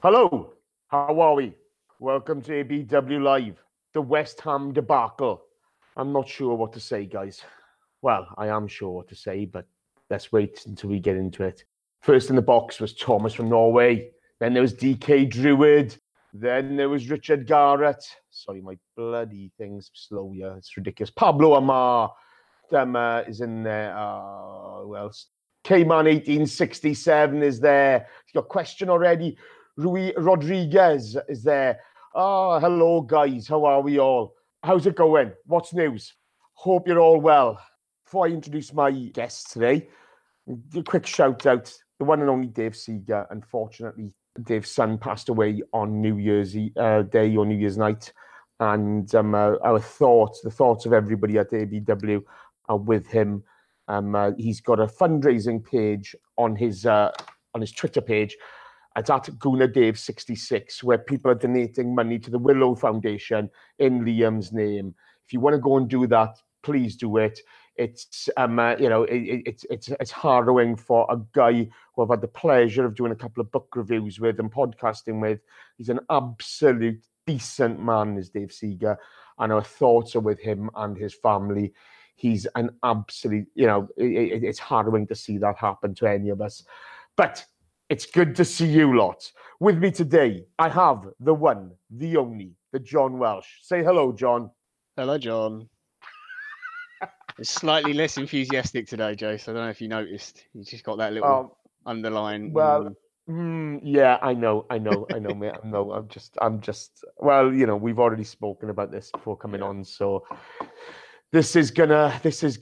Hello, how are we? Welcome to ABW Live, the West Ham debacle. I'm not sure what to say, guys. Well, I am sure what to say, but let's wait until we get into it. First in the box was Thomas from Norway. Then there was DK Druid. Then there was Richard Garrett. Sorry, my bloody thing's slow here. It's ridiculous. Pablo Amar is in there. Who else? K-Man 1867 is there. He's got a question already. Rui Rodriguez is there. Hello, guys. How are we all? How's it going? What's news? Hope you're all well. Before I introduce my guests today, a quick shout out. The one and only Dave Seeger. Unfortunately, Dave's son passed away on New Year's Day or New Year's night. And the thoughts of everybody at ABW are with him. He's got a fundraising page on his Twitter page. It's at GoonerDave66, where people are donating money to the Willow Foundation in Liam's name. If you want to go and do that, please do it. It's it's harrowing for a guy who I've had the pleasure of doing a couple of book reviews with and podcasting with. He's an absolute decent man, is Dave Seeger, and our thoughts are with him and his family. He's an absolute, it's harrowing to see that happen to any of us. But it's good to see you lot. With me today, I have the one, the only, the John Welsh. Say hello, John. Hello, John. It's slightly less enthusiastic today, Jace. I don't know if you noticed. You just got that little underline. Well, yeah, I know, mate. I'm just. Well, we've already spoken about this before coming on, so this is gonna.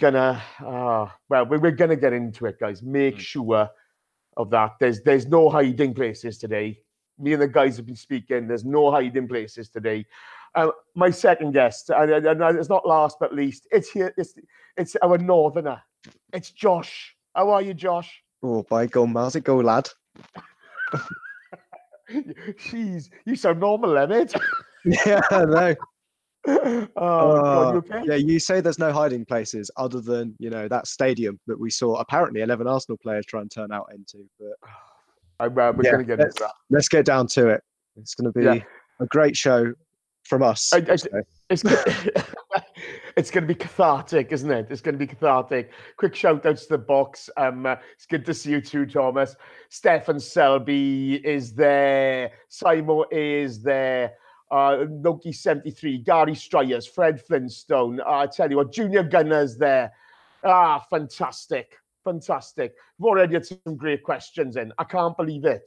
Well, we're gonna get into it, guys. Make sure of that. There's no hiding places today. Me and the guys have been speaking. There's no hiding places today. My second guest, and it's not last but least, it's here. It's our northerner. It's Josh. How are you, Josh? Oh, by God, how's it go, lad? Jeez, you sound normal, Emmett. Yeah, I know. God, you okay? Yeah, you say there's no hiding places other than, that stadium that we saw apparently 11 Arsenal players try and turn out into. But we're going to get into that. Let's get down to it. It's going to be a great show from us. It's going to be cathartic, isn't it? It's going to be cathartic. Quick shout outs to the box. It's good to see you too, Thomas. Stefan Selby is there. Simo is there. Loki 73, Gary Stryers, Fred Flintstone. I tell you what, Junior Gunner's there. Fantastic. Fantastic. We've already had some great questions in. I can't believe it.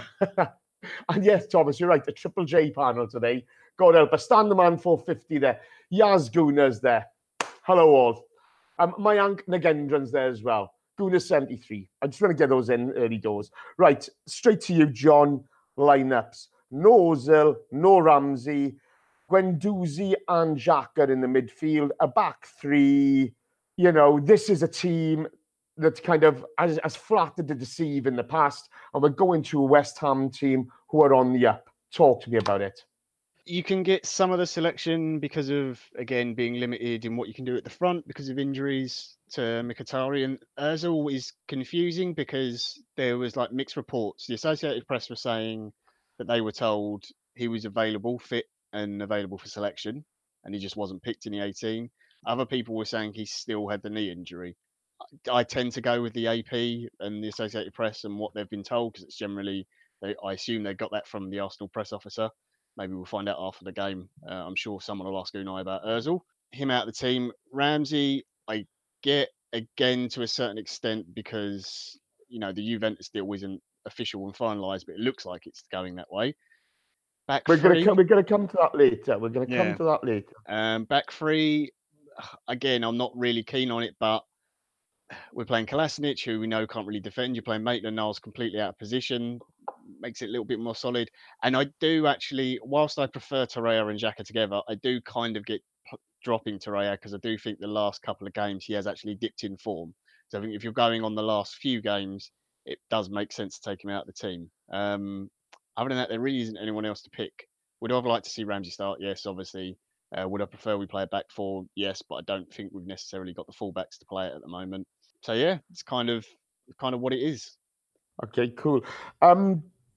And yes, Thomas, you're right. A Triple J panel today. God help us. Stand the man 450 there. Yaz Gooner's there. Hello, all. Mayank Nagendran's there as well. Gooner 73. I just want to get those in early doors. Right, straight to you, John. Lineups. No Ozil, no Ramsey. Guendouzi and Xhaka in the midfield. A back three. This is a team that's kind of as flattered to deceive in the past. And we're going to a West Ham team who are on the up. Talk to me about it. You can get some of the selection because of, again, being limited in what you can do at the front because of injuries to Mkhitaryan. And Ozil is confusing because there was mixed reports. The Associated Press were saying that they were told he was available, fit and available for selection, and he just wasn't picked in the 18. Other people were saying he still had the knee injury. I tend to go with the AP and the Associated Press and what they've been told because it's generally, I assume they got that from the Arsenal press officer. Maybe we'll find out after the game. I'm sure someone will ask Unai about Ozil. Him out of the team. Ramsey, I get again to a certain extent because, the Juventus deal isn't official and finalised, but it looks like it's going that way. We're going to come to that later. We're going to come to that later. Back three, again, I'm not really keen on it, but we're playing Kolasinac, who we know can't really defend. You're playing Maitland-Niles completely out of position. Makes it a little bit more solid. And I do actually, whilst I prefer Torreira and Xhaka together, I do kind of get dropping Torreira because I do think the last couple of games he has actually dipped in form. So I think if you're going on the last few games, it does make sense to take him out of the team. Other than that, there really isn't anyone else to pick. Would I have liked to see Ramsey start? Yes, obviously. Would I prefer we play a back four? Yes, but I don't think we've necessarily got the fullbacks to play it at the moment. So yeah, it's kind of what it is. Okay, cool.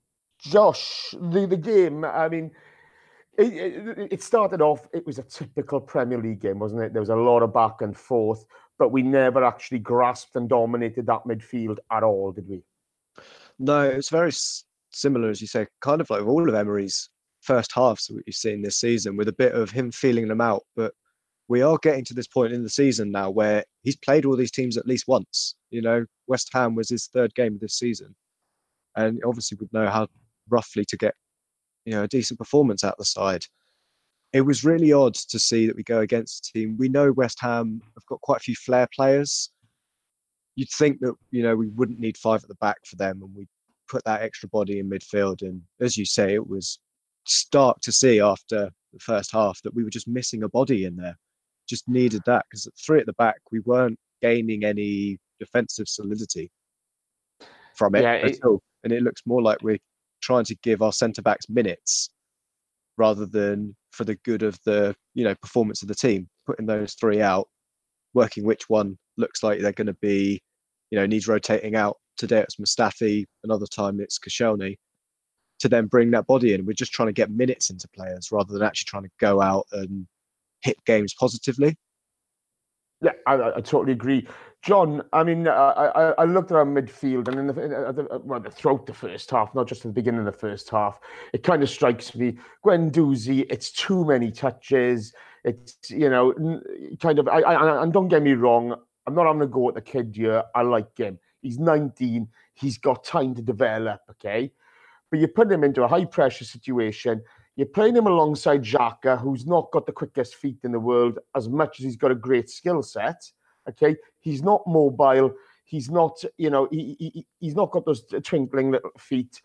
Josh, the game, I mean, it started off, it was a typical Premier League game, wasn't it? There was a lot of back and forth, but we never actually grasped and dominated that midfield at all, did we? No, it's very similar, as you say, kind of like all of Emery's first halves that we've seen this season, with a bit of him feeling them out. But we are getting to this point in the season now where he's played all these teams at least once. You know, West Ham was his third game of this season, and obviously would know how roughly to get a decent performance out the side. It was really odd to see that we go against a team. We know West Ham have got quite a few flair players. You'd think that we wouldn't need five at the back for them, and we put that extra body in midfield. And as you say, it was stark to see after the first half that we were just missing a body in there. Just needed that, because at three at the back, we weren't gaining any defensive solidity from it at all. And it looks more like we're trying to give our centre backs minutes rather than for the good of the performance of the team. Putting those three out, working which one looks like they're going to be, needs rotating out. Today it's Mustafi, another time it's Koscielny, to then bring that body in. We're just trying to get minutes into players rather than actually trying to go out and hit games positively. Yeah, I totally agree. John, I mean, I looked at our midfield, and throughout the first half, not just at the beginning of the first half, it kind of strikes me, Guendouzi, it's too many touches. It's, kind of, and don't get me wrong, I'm not having a go at the kid here. I like him. He's 19. He's got time to develop, okay? But you put him into a high pressure situation. You're playing him alongside Xhaka, who's not got the quickest feet in the world, as much as he's got a great skill set. Okay, he's not mobile. He's not, he's not got those twinkling little feet.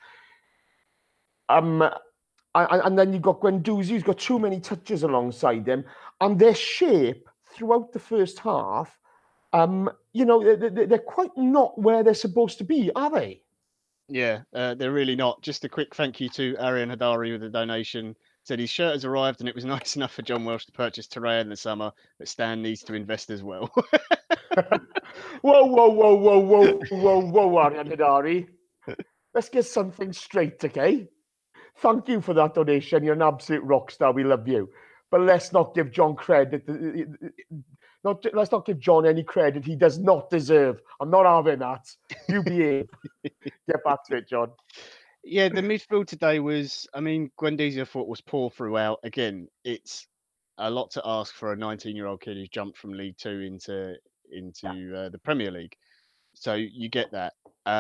And then you've got Guendouzi, who's got too many touches alongside him, and their shape throughout the first half, they're quite not where they're supposed to be, are they? Yeah, they're really not. Just a quick thank you to Arian Hadari with a donation. Said his shirt has arrived and it was nice enough for John Welsh to purchase Torreira in the summer, but Stan needs to invest as well. Whoa, Arian Hidari. Let's get something straight, okay? Thank you for that donation. You're an absolute rock star. We love you. But let's not give John credit. Let's not give John any credit he does not deserve. I'm not having that. You behave. Get back to it, John. Yeah, the midfield today was, I mean, Guendouzi I thought was poor throughout. Again, it's a lot to ask for a 19-year-old kid who's jumped from League Two into the Premier League. So you get that.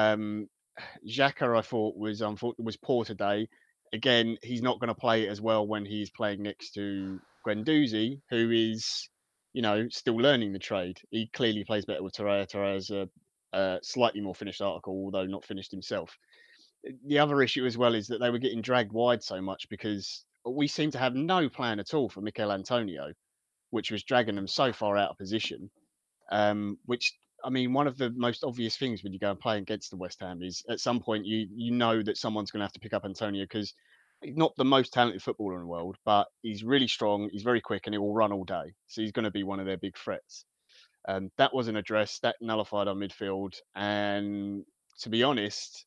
Xhaka, I thought was poor today. Again, he's not going to play as well when he's playing next to Guendouzi, who is, still learning the trade. He clearly plays better with Torreira. Torreira's a slightly more finished article, although not finished himself. The other issue as well is that they were getting dragged wide so much because we seem to have no plan at all for Mikel Antonio, which was dragging them so far out of position. Which, I mean, one of the most obvious things when you go and play against the West Ham is at some point you know that someone's going to have to pick up Antonio because he's not the most talented footballer in the world, but he's really strong, he's very quick, and he will run all day. So he's going to be one of their big threats. That wasn't addressed. That nullified our midfield. And to be honest,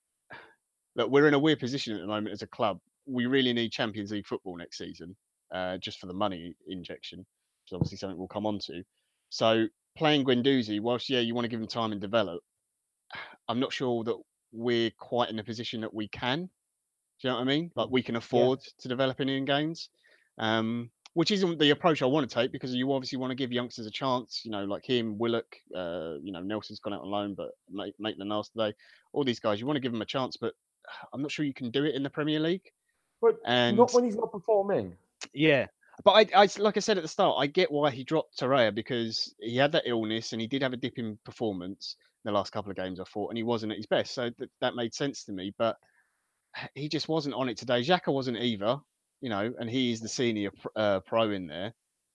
look, we're in a weird position at the moment as a club. We really need Champions League football next season, just for the money injection, which is obviously something we'll come on to. So playing Guendouzi, whilst you want to give him time and develop, I'm not sure that we're quite in a position that we can. Do you know what I mean? Like we can afford to develop in games, which isn't the approach I want to take because you obviously want to give youngsters a chance. Like him, Willock, Nelson's gone out on loan, but Maitland-Niles today. All these guys, you want to give them a chance, but I'm not sure you can do it in the Premier League. But And not when he's not performing. yeah, but I like I said at the start, I get why he dropped Torreira because he had that illness and he did have a dip in performance in the last couple of games, I thought, and he wasn't at his best. So that made sense to me, but he just wasn't on it today. Xhaka wasn't either, and he is the senior pro in there.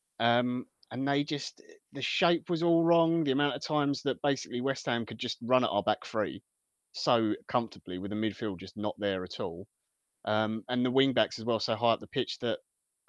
And the shape was all wrong. The amount of times that basically West Ham could just run at our back three so comfortably with the midfield just not there at all. And the wing backs as well, so high up the pitch that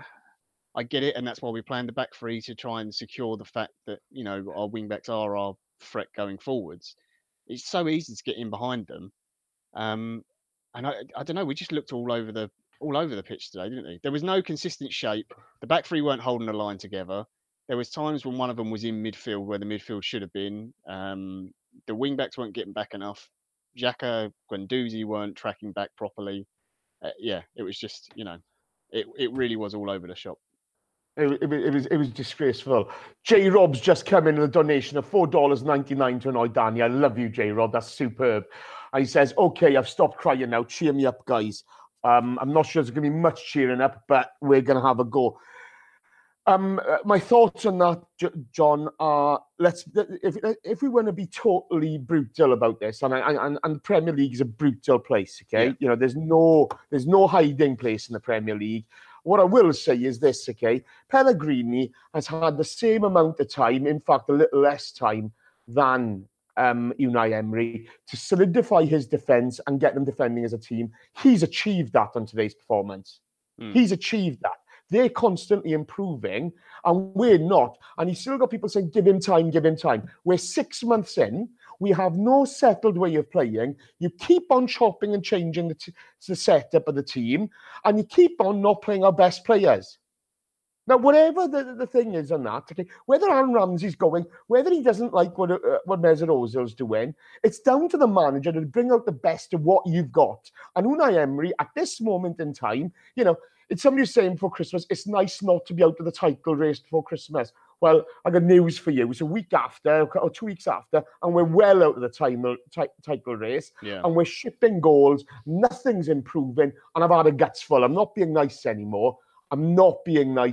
I get it, and that's why we planned the back three to try and secure the fact that our wing backs are our threat going forwards. It's so easy to get in behind them, And I don't know, we just looked all over the pitch today, didn't we? There was no consistent shape. The back three weren't holding the line together. There was times when one of them was in midfield where the midfield should have been. The wing backs weren't getting back enough. Xhaka, Guendouzi weren't tracking back properly. Yeah, it was just, it really was all over the shop. It was disgraceful. J Rob's just come in with a donation of $4.99 to annoy Danny. I love you, J Rob. That's superb. And he says, "Okay, I've stopped crying now. Cheer me up, guys. I'm not sure there's going to be much cheering up, but we're going to have a go." My thoughts on that, John, are if we want to be totally brutal about this, and the Premier League is a brutal place, okay? Yeah. There's no hiding place in the Premier League. What I will say is this, okay? Pellegrini has had the same amount of time, in fact, a little less time than Unai Emery to solidify his defence and get them defending as a team. He's achieved that on today's performance. He's achieved that. They're constantly improving, and we're not. And he's still got people saying, give him time, give him time. We're 6 months in. We have no settled way of playing. You keep on chopping and changing the setup of the team, and you keep on not playing our best players. Now, whatever the thing is on that, okay, whether Aaron Ramsey's going, whether he doesn't like what Mesut Ozil's doing, it's down to the manager to bring out the best of what you've got. And Unai Emery, at this moment in time, it's somebody saying before Christmas, it's nice not to be out of the title race before Christmas. Well, I got news for you. It's a week after or 2 weeks after, and we're well out of the title race. Yeah. And we're shipping goals. Nothing's improving. And I've had a guts full. I'm not being nice anymore. I liked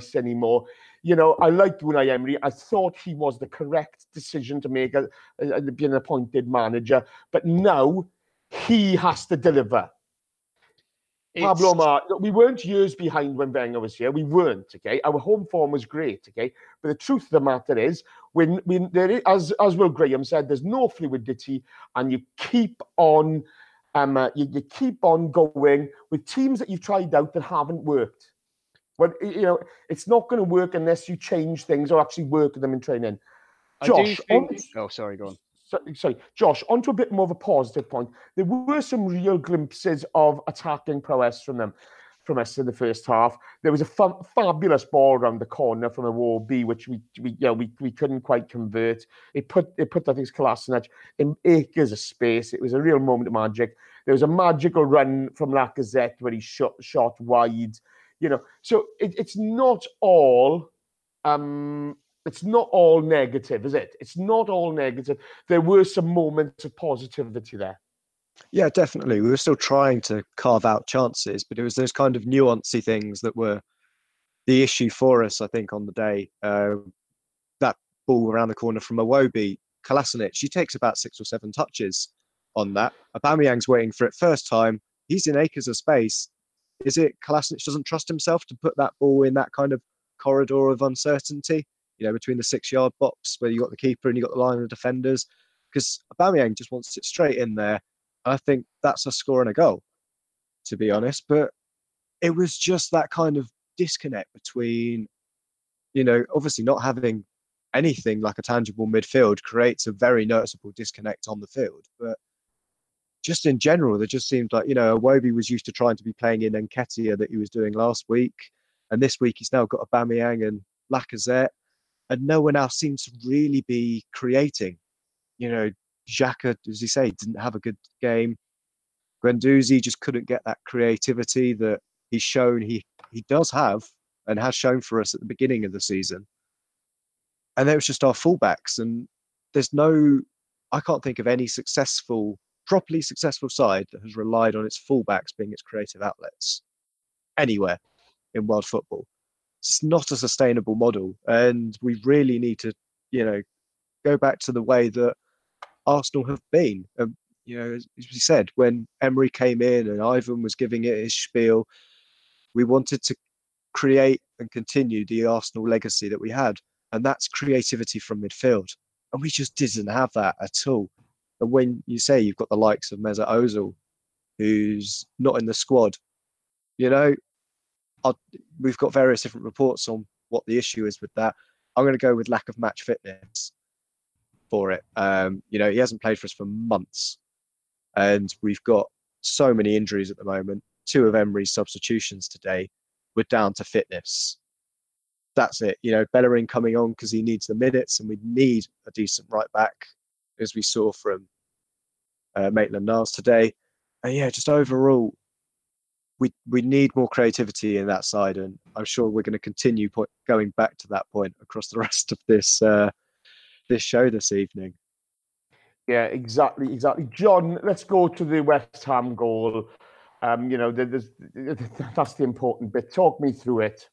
Unai Emery. I thought he was the correct decision to make being an appointed manager. But now he has to deliver. Pablo Mar, we weren't years behind when Wenger was here. We weren't, okay? Our home form was great, okay? But the truth of the matter is, when there is, as Will Graham said, there's no fluidity, and you keep on, you keep on going with teams that you've tried out that haven't worked. But it's not going to work unless you change things or actually work with them in training. Josh, sorry, go on. Sorry, Josh, onto a bit more of a positive point. There were some real glimpses of attacking prowess from us in the first half. There was a fabulous ball around the corner from Iwobi, which we couldn't quite convert. It put I think it's Kolasinac in acres of space. It was a real moment of magic. There was a magical run from Lacazette where he shot wide. So it's not all. It's not all negative, is it? It's not all negative. There were some moments of positivity there. Yeah, definitely. We were still trying to carve out chances, but it was those kind of nuancy things that were the issue for us, I think, on the day. That ball around the corner from Iwobi, Kolasinac, she takes about 6 or 7 touches on that. Aubameyang's waiting for it first time. He's in acres of space. Is it Kolasinac doesn't trust himself to put that ball in that kind of corridor of uncertainty? Between the 6-yard box where you got the keeper and you got the line of defenders, because Aubameyang just wants it straight in there. I think that's a score and a goal, to be honest. But it was just that kind of disconnect between, obviously not having anything like a tangible midfield creates a very noticeable disconnect on the field. But just in general, it just seemed like, Iwobi was used to trying to be playing in Nketiah that he was doing last week. And this week he's now got Aubameyang and Lacazette. And no one else seems to really be creating. Xhaka, as you say, didn't have a good game. Guendouzi just couldn't get that creativity that he's shown he does have and has shown for us at the beginning of the season. And it was just our fullbacks. And I can't think of any properly successful side that has relied on its fullbacks being its creative outlets anywhere in world football. It's not a sustainable model, and we really need to, go back to the way that Arsenal have been. As we said, when Emery came in and Ivan was giving it his spiel, we wanted to create and continue the Arsenal legacy that we had, and that's creativity from midfield. And we just didn't have that at all. And when you say you've got the likes of Mesut Ozil, who's not in the squad, we've got various different reports on what the issue is with that. I'm going to go with lack of match fitness for it. He hasn't played for us for months, and we've got so many injuries at the moment. 2 of Emery's substitutions today were down to fitness. That's it. Bellerin coming on because he needs the minutes, and we need a decent right back, as we saw from Maitland-Niles today. And yeah, just overall, we need more creativity in that side, and I'm sure we're going to continue going back to that point across the rest of this show this evening. Yeah, exactly. John, let's go to the West Ham goal. That's the important bit. Talk me through it.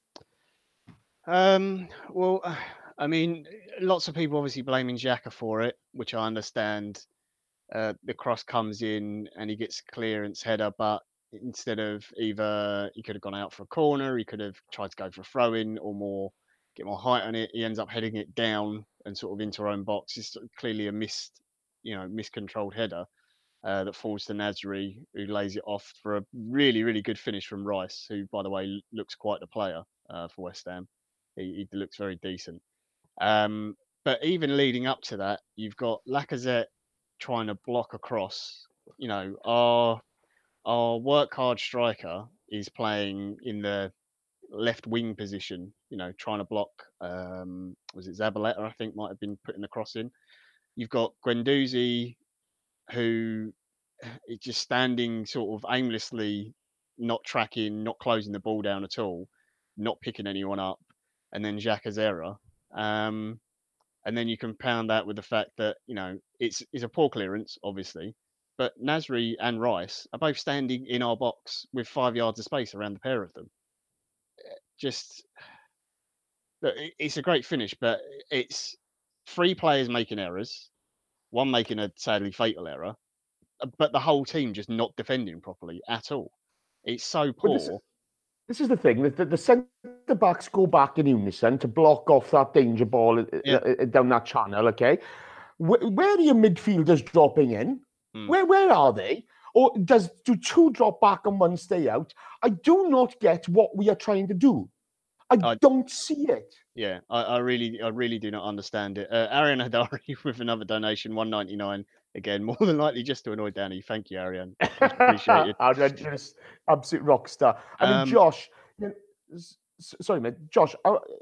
Well, I mean, lots of people obviously blaming Xhaka for it, which I understand. The cross comes in and he gets clearance header, but instead of either he could have gone out for a corner, he could have tried to go for a throw in or get more height on it. He ends up heading it down and sort of into our own box. It's clearly a miscontrolled header that falls to Nasri, who lays it off for a really, really good finish from Rice, who, by the way, looks quite the player for West Ham. He looks very decent. But even leading up to that, you've got Lacazette trying to block across. Our work hard striker is playing in the left wing position. Trying to block. Was it Zabaleta? I think might have been putting the cross in. You've got Guendouzi, who is just standing sort of aimlessly, not tracking, not closing the ball down at all, not picking anyone up, and then Xhaka's error. And then you compound that with the fact that it's a poor clearance, obviously, but Nasri and Rice are both standing in our box with 5 yards of space around the pair of them. Just look, it's a great finish, but it's 3 players making errors, one making a sadly fatal error, but the whole team just not defending properly at all. It's so poor. This is the thing. The centre backs go back in unison to block off that danger ball down that channel. Okay, where are your midfielders dropping in? Where are they? Or do 2 drop back and 1 stay out? I do not get what we are trying to do. I don't see it. Yeah, I really do not understand it. Arian Hadari with another donation, $1.99. Again, more than likely just to annoy Danny. Thank you, Arian. Appreciate it. You're just absolute rock star. I mean, Josh. Sorry, mate. Josh.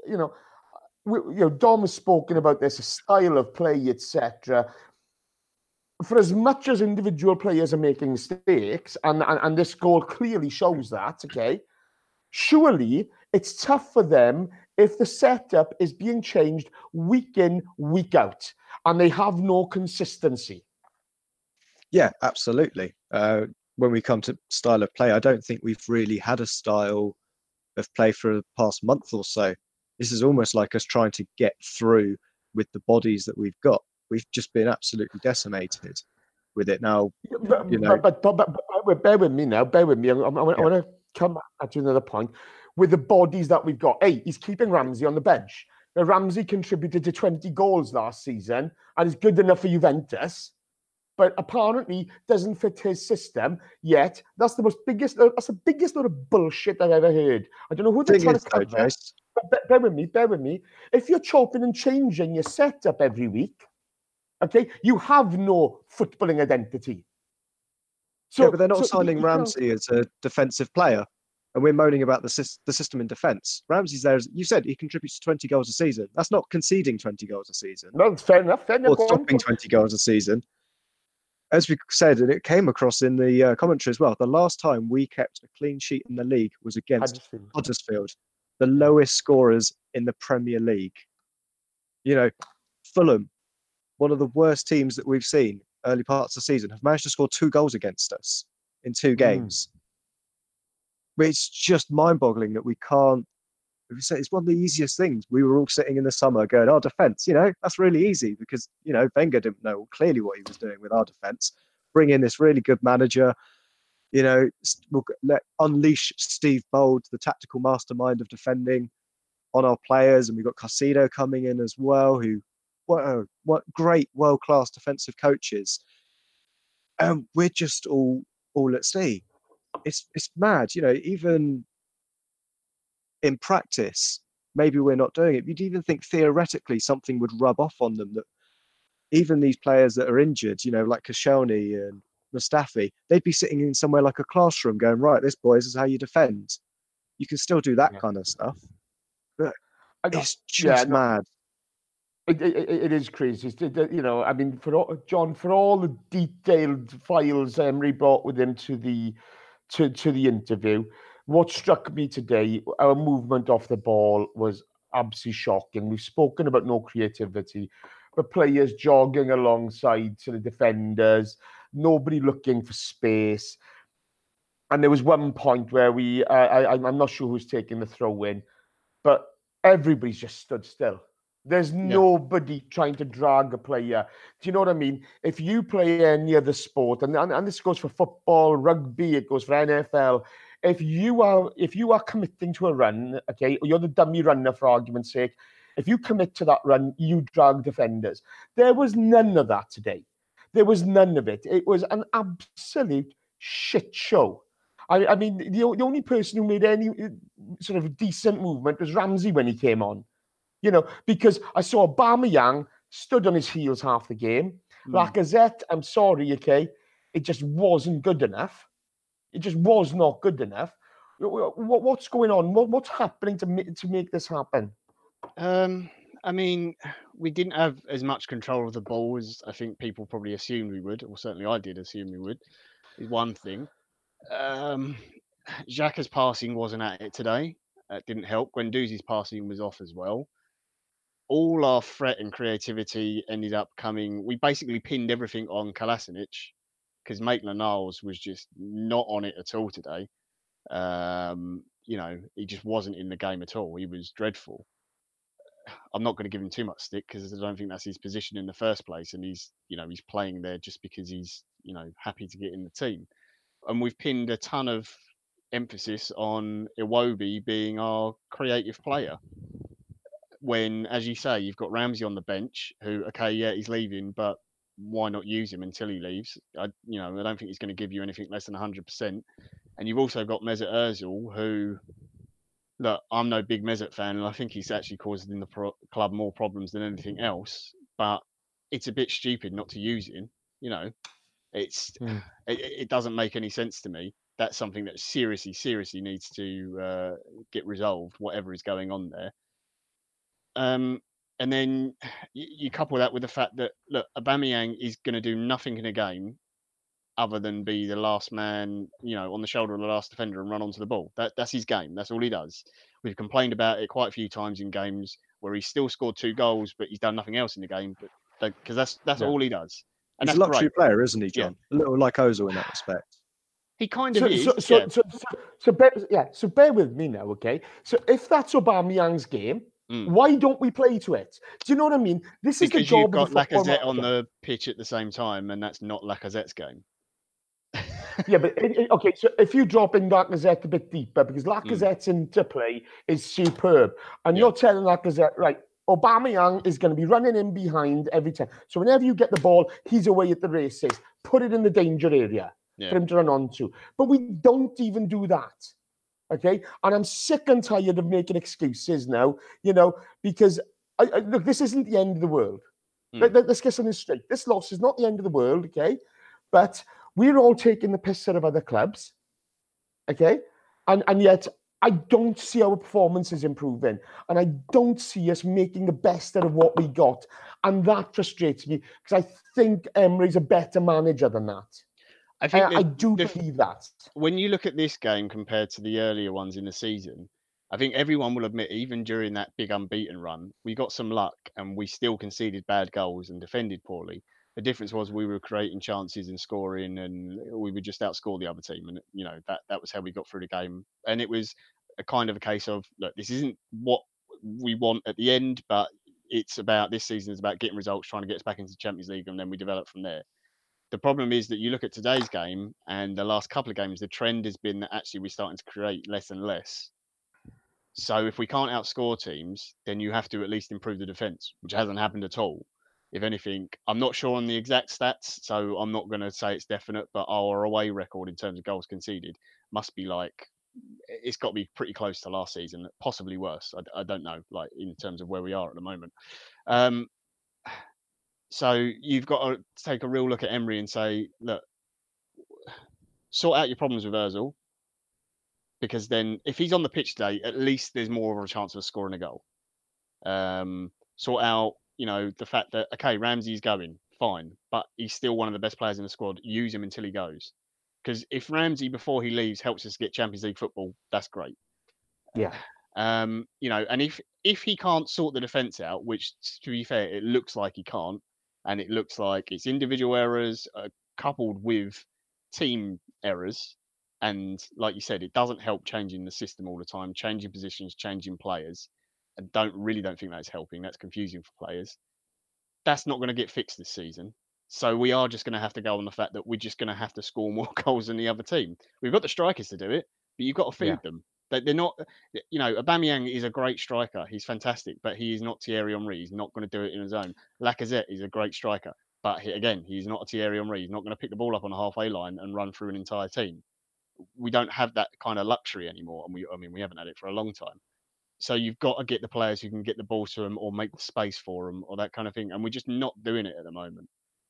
Dom has spoken about this style of play, etc. For as much as individual players are making mistakes, and this goal clearly shows that, okay, surely it's tough for them if the setup is being changed week in, week out, and they have no consistency. Yeah, absolutely. When we come to style of play, I don't think we've really had a style of play for the past month or so. This is almost like us trying to get through with the bodies that we've got. We've just been absolutely decimated with it now. But bear with me now. Bear with me. I want to come back to another point. With the bodies that we've got, he's keeping Ramsey on the bench. Now, Ramsey contributed to 20 goals last season and is good enough for Juventus, but apparently doesn't fit his system yet. That's the biggest load of bullshit I've ever heard. I don't know who they're trying to cover. But bear with me. If you're chopping and changing your setup every week, okay, you have no footballing identity. So, but they're not signing Ramsey as a defensive player, and we're moaning about the system in defence. Ramsey's there, as you said, he contributes to 20 goals a season. That's not conceding 20 goals a season. No, it's fair enough. Or stopping 20 goals a season. As we said, and it came across in the commentary as well, the last time we kept a clean sheet in the league was against Huddersfield, the lowest scorers in the Premier League. Fulham, one of the worst teams that we've seen early parts of the season, have managed to score 2 goals against us in 2 games. But it's just mind-boggling that we can't. It's one of the easiest things. We were all sitting in the summer going, our defence, that's really easy because, Wenger didn't know clearly what he was doing with our defence. Bring in this really good manager, we'll unleash Steve Bold, the tactical mastermind of defending, on our players. And we've got Caicedo coming in as well, who, what great world-class defensive coaches. And we're just all at sea. It's mad, even in practice, maybe we're not doing it. You'd even think theoretically something would rub off on them, that even these players that are injured, like Koscielny and Mustafi, they'd be sitting in somewhere like a classroom going, right, this, boys, is how you defend. You can still do that Yeah. kind of stuff. But I know- it's yeah, just no, mad. it is crazy. I mean, John, for all the detailed files Emery brought with him to the interview, what struck me today, our movement off the ball was absolutely shocking. We've spoken about no creativity, but players jogging alongside to the defenders, nobody looking for space. And there was one point where I'm not sure who's taking the throw in, but everybody's just stood still. There's nobody trying to drag a player. Do you know what I mean? If you play any other sport, and this goes for football, rugby, it goes for NFL. If you are committing to a run, okay, you're the dummy runner for argument's sake. If you commit to that run, you drag defenders. There was none of that today. There was none of it. It was an absolute shit show. I mean, the only person who made any sort of decent movement was Ramsey when he came on. Because I saw Aubameyang stood on his heels half the game. Lacazette, I'm sorry, okay, it just wasn't good enough. It just was not good enough. What's going on? What's happening to make this happen? I mean, we didn't have as much control of the ball as I think people probably assumed we would, or certainly I did assume we would. Is one thing. Xhaka's passing wasn't at it today. That didn't help. Guendouzi's passing was off as well. All our threat and creativity ended up coming. We basically pinned everything on Kolasinac because Maitland-Niles was just not on it at all today. He just wasn't in the game at all. He was dreadful. I'm not going to give him too much stick because I don't think that's his position in the first place, and he's playing there just because he's happy to get in the team. And we've pinned a ton of emphasis on Iwobi being our creative player. When, as you say, you've got Ramsey on the bench, who, okay, yeah, he's leaving, but why not use him until he leaves? I don't think he's going to give you anything less than 100%. And you've also got Mesut Ozil, who, look, I'm no big Mesut fan, and I think he's actually causing the club more problems than anything else. But it's a bit stupid not to use him. It doesn't make any sense to me. That's something that seriously needs to get resolved, whatever is going on there. And then you couple that with the fact that, look, Aubameyang is going to do nothing in a game other than be the last man, on the shoulder of the last defender and run onto the ball. That's his game. That's all he does. We've complained about it quite a few times in games where he's still scored 2 goals, but he's done nothing else in the game. But because that's all he does, and He's that's a luxury great. player, isn't he, John? A little like Ozil in that respect. He kind of is. So bear with me now, okay? So if that's Aubameyang's game, why don't we play to it? Do you know what I mean? This is the job you've of the got football Lacazette on manager. the pitch at the same time, and that's not Lacazette's game. Yeah, but okay. So if you drop in Lacazette a bit deeper, because Lacazette's interplay is superb, and you're telling Lacazette, right, Aubameyang is going to be running in behind every time. So whenever you get the ball, he's away at the races. Put it in the danger area for him to run onto. But we don't even do that. Okay, and I'm sick and tired of making excuses now. Because look, this isn't the end of the world. Let's get something straight. This loss is not the end of the world. Okay, but we're all taking the piss out of other clubs. Okay, and yet I don't see our performances improving, and I don't see us making the best out of what we got, and that frustrates me because I think Emery's a better manager than that. I do believe that. When you look at this game compared to the earlier ones in the season, I think everyone will admit, even during that big unbeaten run, we got some luck and we still conceded bad goals and defended poorly. The difference was we were creating chances and scoring, and we would just outscore the other team. And that was how we got through the game. And it was a kind of a case of, look, this isn't what we want at the end, but it's about this season is about getting results, trying to get us back into the Champions League, and then we develop from there. The problem is that you look at today's game and the last couple of games, the trend has been that actually we're starting to create less and less. So if we can't outscore teams, then you have to at least improve the defence, which hasn't happened at all. If anything, I'm not sure on the exact stats, so I'm not going to say it's definite, but our away record in terms of goals conceded must be it's got to be pretty close to last season, possibly worse. I don't know, in terms of where we are at the moment. So you've got to take a real look at Emery and say, look, sort out your problems with Ozil, because then if he's on the pitch today, at least there's more of a chance of scoring a goal. Sort out, the fact that, okay, Ramsey's going, fine, but he's still one of the best players in the squad. Use him until he goes. Because if Ramsey, before he leaves, helps us get Champions League football, that's great. Yeah. And if he can't sort the defence out, which, to be fair, it looks like he can't, and it looks like it's individual errors coupled with team errors, and like you said, it doesn't help changing the system all the time, changing positions, changing players. I don't think that's helping. That's confusing for players. That's not going to get fixed this season. So we are just going to have to go on the fact that we're just going to have to score more goals than the other team. We've got the strikers to do it, but you've got to feed Yeah. them. They're not, Aubameyang is a great striker. He's fantastic, but he is not Thierry Henry. He's not going to do it in his own. Lacazette is a great striker, but he's not a Thierry Henry. He's not going to pick the ball up on the halfway line and run through an entire team. We don't have that kind of luxury anymore, and we haven't had it for a long time. So you've got to get the players who can get the ball to them or make the space for them or that kind of thing. And we're just not doing it at the moment.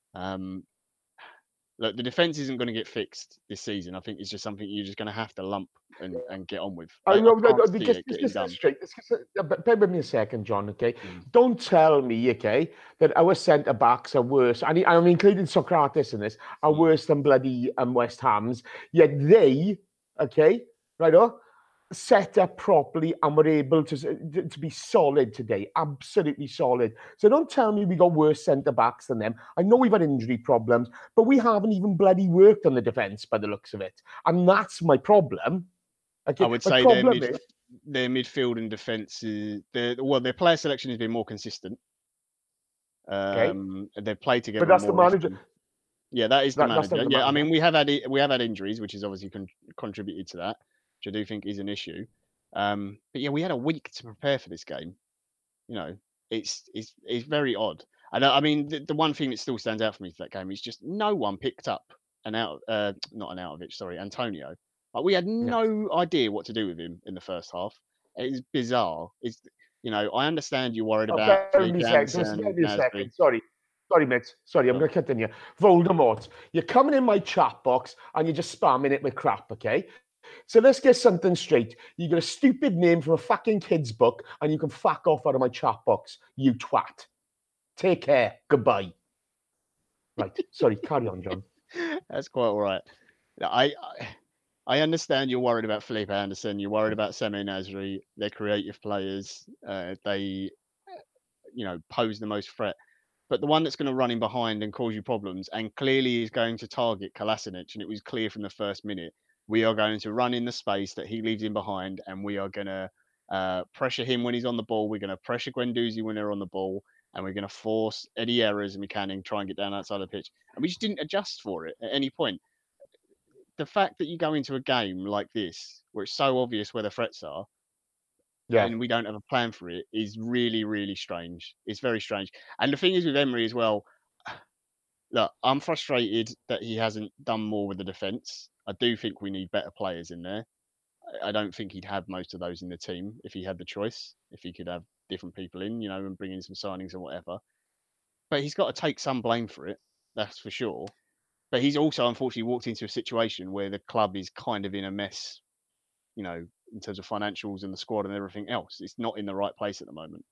Look, the defense isn't going to get fixed this season. I think it's just something you're just going to have to lump and get on with. I know. Done. Bear with me a second, John. Okay, Mm. don't tell me, okay, that our centre backs are worse. I'm including Socrates in this. Are worse than bloody West Ham's. Yet they, okay, right, set up properly and were able to be solid today, absolutely solid. So don't tell me we got worse centre backs than them. I know we've had injury problems, but we haven't even bloody worked on the defence by the looks of it, and that's my problem. Okay, I would say their midfield and defence is their player selection has been more consistent. They've played together. But that's more the manager. often. Yeah, that is the manager. The yeah, manager. I mean we have had injuries, which has obviously contributed to that, which I do think is an issue. But yeah, we had a week to prepare for this game. It's very odd. And I mean, the one thing that still stands out for me for that game is just no one picked up not an Arnautovic, sorry, Antonio. Like we had no idea what to do with him in the first half. It is bizarre. I understand you're worried about Felipe Anderson. Sorry, mate. Sorry, I'm going to cut in here. Voldemort, you're coming in my chat box and you're just spamming it with crap, okay? So let's get something straight. You got a stupid name from a fucking kid's book and you can fuck off out of my chat box, you twat. Take care. Goodbye. Right. Sorry, carry on, John. That's quite all right. I understand you're worried about Felipe Anderson. You're worried about Semi Nasri. They're creative players. They pose the most threat. But the one that's going to run in behind and cause you problems and clearly is going to target Kolasinac, and it was clear from the first minute, we are going to run in the space that he leaves in behind, and we are going to pressure him when he's on the ball. We're going to pressure Guendouzi when they're on the ball, and we're going to force Eddie errors and we can and try and get down outside the pitch. And we just didn't adjust for it at any point. The fact that you go into a game like this, where it's so obvious where the threats are, and we don't have a plan for it, is really, really strange. It's very strange. And the thing is with Emery as well, look, I'm frustrated that he hasn't done more with the defence. I do think we need better players in there. I don't think he'd have most of those in the team if he had the choice, if he could have different people in, and bring in some signings and whatever. But he's got to take some blame for it, that's for sure. But he's also unfortunately walked into a situation where the club is kind of in a mess, in terms of financials and the squad and everything else. It's not in the right place at the moment.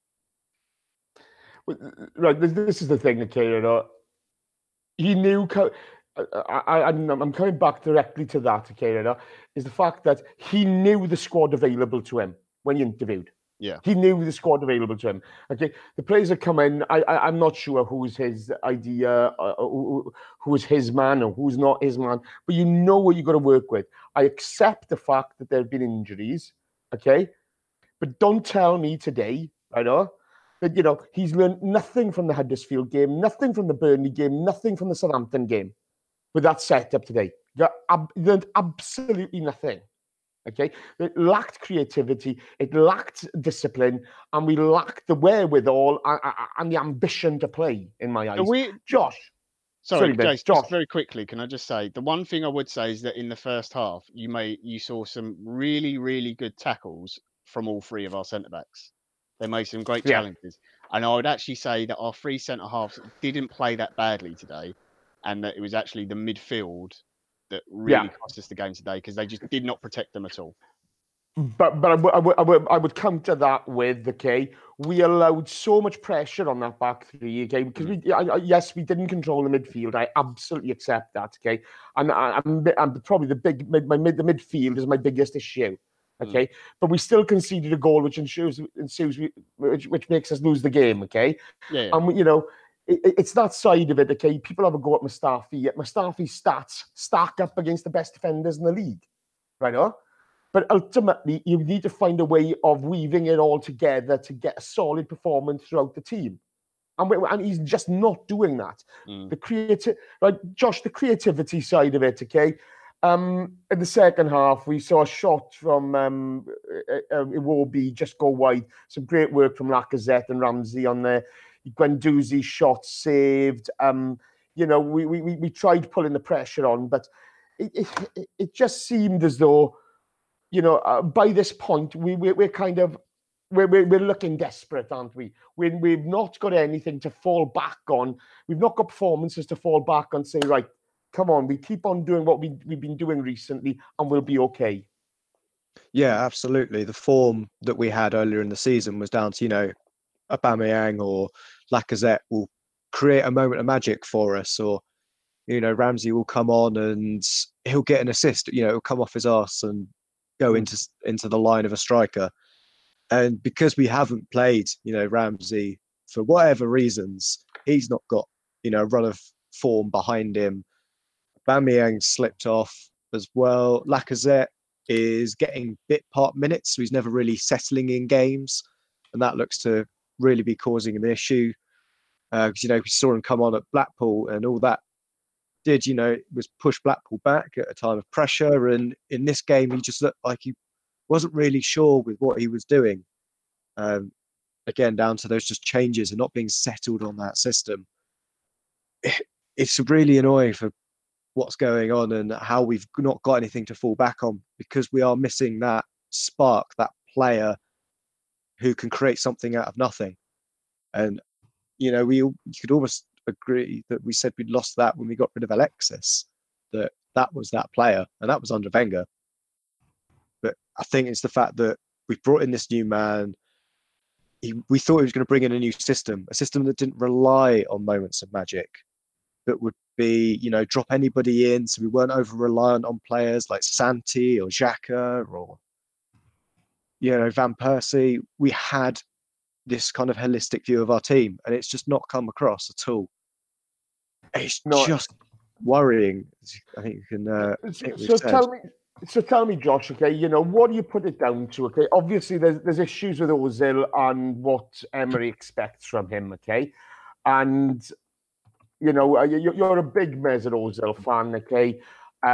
Right, this is the thing, okay, he knew. I'm coming back directly to that, okay, is the fact that he knew the squad available to him when he interviewed. Yeah. He knew the squad available to him. Okay, the players that come in, I'm not sure who's his idea, who's his man or who's not his man, but you know what you got to work with. I accept the fact that there have been injuries, okay, but don't tell me today, that he's learned nothing from the Huddersfield game, nothing from the Burnley game, nothing from the Southampton game with that setup today. Learned absolutely nothing. Okay, it lacked creativity, it lacked discipline, and we lacked the wherewithal and the ambition to play. In my eyes, Josh. Sorry, Jace, just very quickly, can I just say the one thing I would say is that in the first half, you saw some really, really good tackles from all three of our centre backs. They made some great challenges, and I would actually say that our three centre halves didn't play that badly today, and that it was actually the midfield that really cost us the game today because they just did not protect them at all. But I would counter that with, okay, we allowed so much pressure on that back three, okay, because yes, we didn't control the midfield. I absolutely accept that, okay, and I'm probably the midfield is my biggest issue, okay, but we still conceded a goal which which makes us lose the game, okay, and you know. It's that side of it, okay. People have a go at Mustafi. Yet Mustafi's stats stack up against the best defenders in the league, right? But ultimately, you need to find a way of weaving it all together to get a solid performance throughout the team. And he's just not doing that. Josh, the creativity side of it, okay? In the second half, we saw a shot from Iwobi just go wide. Some great work from Lacazette and Ramsey on the Guendouzi shot saved. You know, we tried pulling the pressure on, but it just seemed as though, you know, by this point, we're kind of we're looking desperate, aren't we? We've not got anything to fall back on. We've not got performances to fall back on. Say, right, come on, we keep on doing what we've been doing recently, and we'll be okay. Yeah, absolutely. The form that we had earlier in the season was down to, you know, Aubameyang or Lacazette will create a moment of magic for us, or, you know, Ramsey will come on and he'll get an assist. You know, it'll come off his arse and go into the line of a striker. And because we haven't played, you know, Ramsey for whatever reasons, he's not got, you know, a run of form behind him. Aubameyang slipped off as well. Lacazette is getting bit part minutes, so he's never really settling in games, and that looks to really be causing an issue. Because, you know, we saw him come on at Blackpool, and all that did, you know, was push Blackpool back at a time of pressure. And in this game, he just looked like he wasn't really sure with what he was doing. Again, down to those just changes and not being settled on that system. It's really annoying for what's going on and how we've not got anything to fall back on, because we are missing that spark, that player who can create something out of nothing. And, you know, you could almost agree that we said we'd lost that when we got rid of Alexis, that was that player, and that was under Wenger. But I think it's the fact that we've brought in this new man. We thought he was going to bring in a system that didn't rely on moments of magic, but would be, you know, drop anybody in, so we weren't over reliant on players like Santi or Xhaka or, you know, Van Persie. We had this kind of holistic view of our team, and it's just not come across at all. It's just worrying. I think you can. Tell me, Josh. Okay, you know, what do you put it down to? Okay, obviously there's issues with Ozil and what Emery expects from him. Okay, and you know, you're a big Mesut Ozil fan. Okay,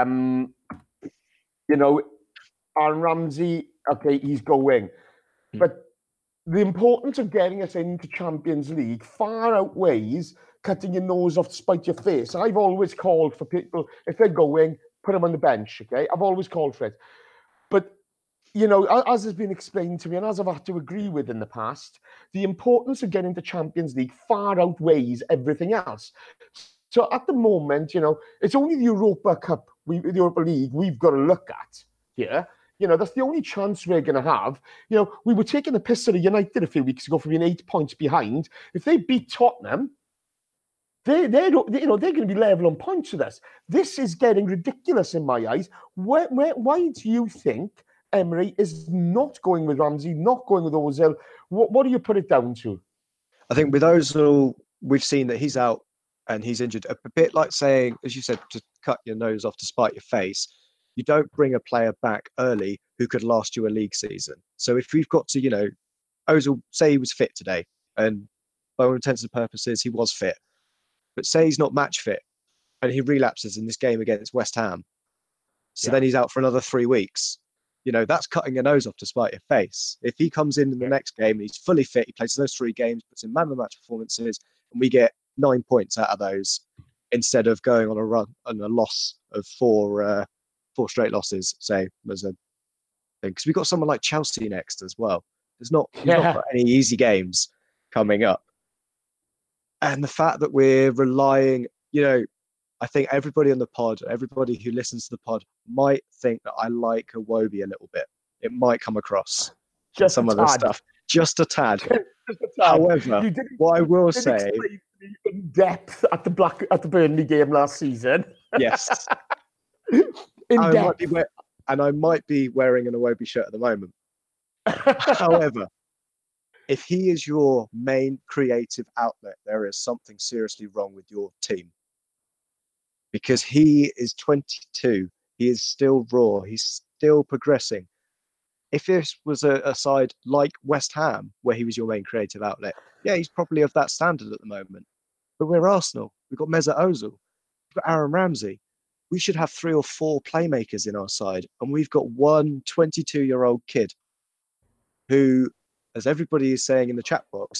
you know, Aaron Ramsey. Okay, he's going, but the importance of getting us into Champions League far outweighs cutting your nose off to spite your face. I've always called for people, if they're going, put them on the bench, okay? I've always called for it. But, you know, as has been explained to me, and as I've had to agree with in the past, the importance of getting to Champions League far outweighs everything else. So at the moment, you know, it's only the Europa Cup, the Europa League, we've got to look at here. You know, that's the only chance we're going to have. You know, we were taking the piss out of United a few weeks ago for being 8 points behind. If they beat Tottenham, they're going to be level on points with us. This is getting ridiculous in my eyes. Why do you think Emery is not going with Ramsey, not going with Ozil? What do you put it down to? I think with Ozil, we've seen that he's out and he's injured. A bit like saying, as you said, to cut your nose off to spite your face. You don't bring a player back early who could last you a league season. So if we've got to, you know, Ozil, say he was fit today, and by all intents and purposes, he was fit, but say he's not match fit and he relapses in this game against West Ham. So then he's out for another 3 weeks. You know, that's cutting your nose off to spite your face. If he comes in the next game and he's fully fit, he plays those 3 games, puts in man of the match performances, and we get 9 points out of those instead of going on a run and a loss of 4 straight losses, say, as a thing. Because we've got someone like Chelsea next as well. We've not got any easy games coming up. And the fact that we're relying, you know, I think everybody on the pod, everybody who listens to the pod, might think that I like Iwobi a little bit. It might come across in Just a some of the tad. stuff, just a tad. Just a tad. However, You didn't, what I will didn't say, explain to me in depth at the Burnley game last season. yes, In I depth. might be wearing an Iwobi shirt at the moment. However, if he is your main creative outlet, there is something seriously wrong with your team. Because he is 22, he is still raw, he's still progressing. If this was a side like West Ham, where he was your main creative outlet, yeah, he's probably of that standard at the moment. But we're Arsenal. We've got Mesut Ozil. We've got Aaron Ramsey. We should have 3 or 4 playmakers in our side. And we've got one 22-year-old kid who, as everybody is saying in the chat box,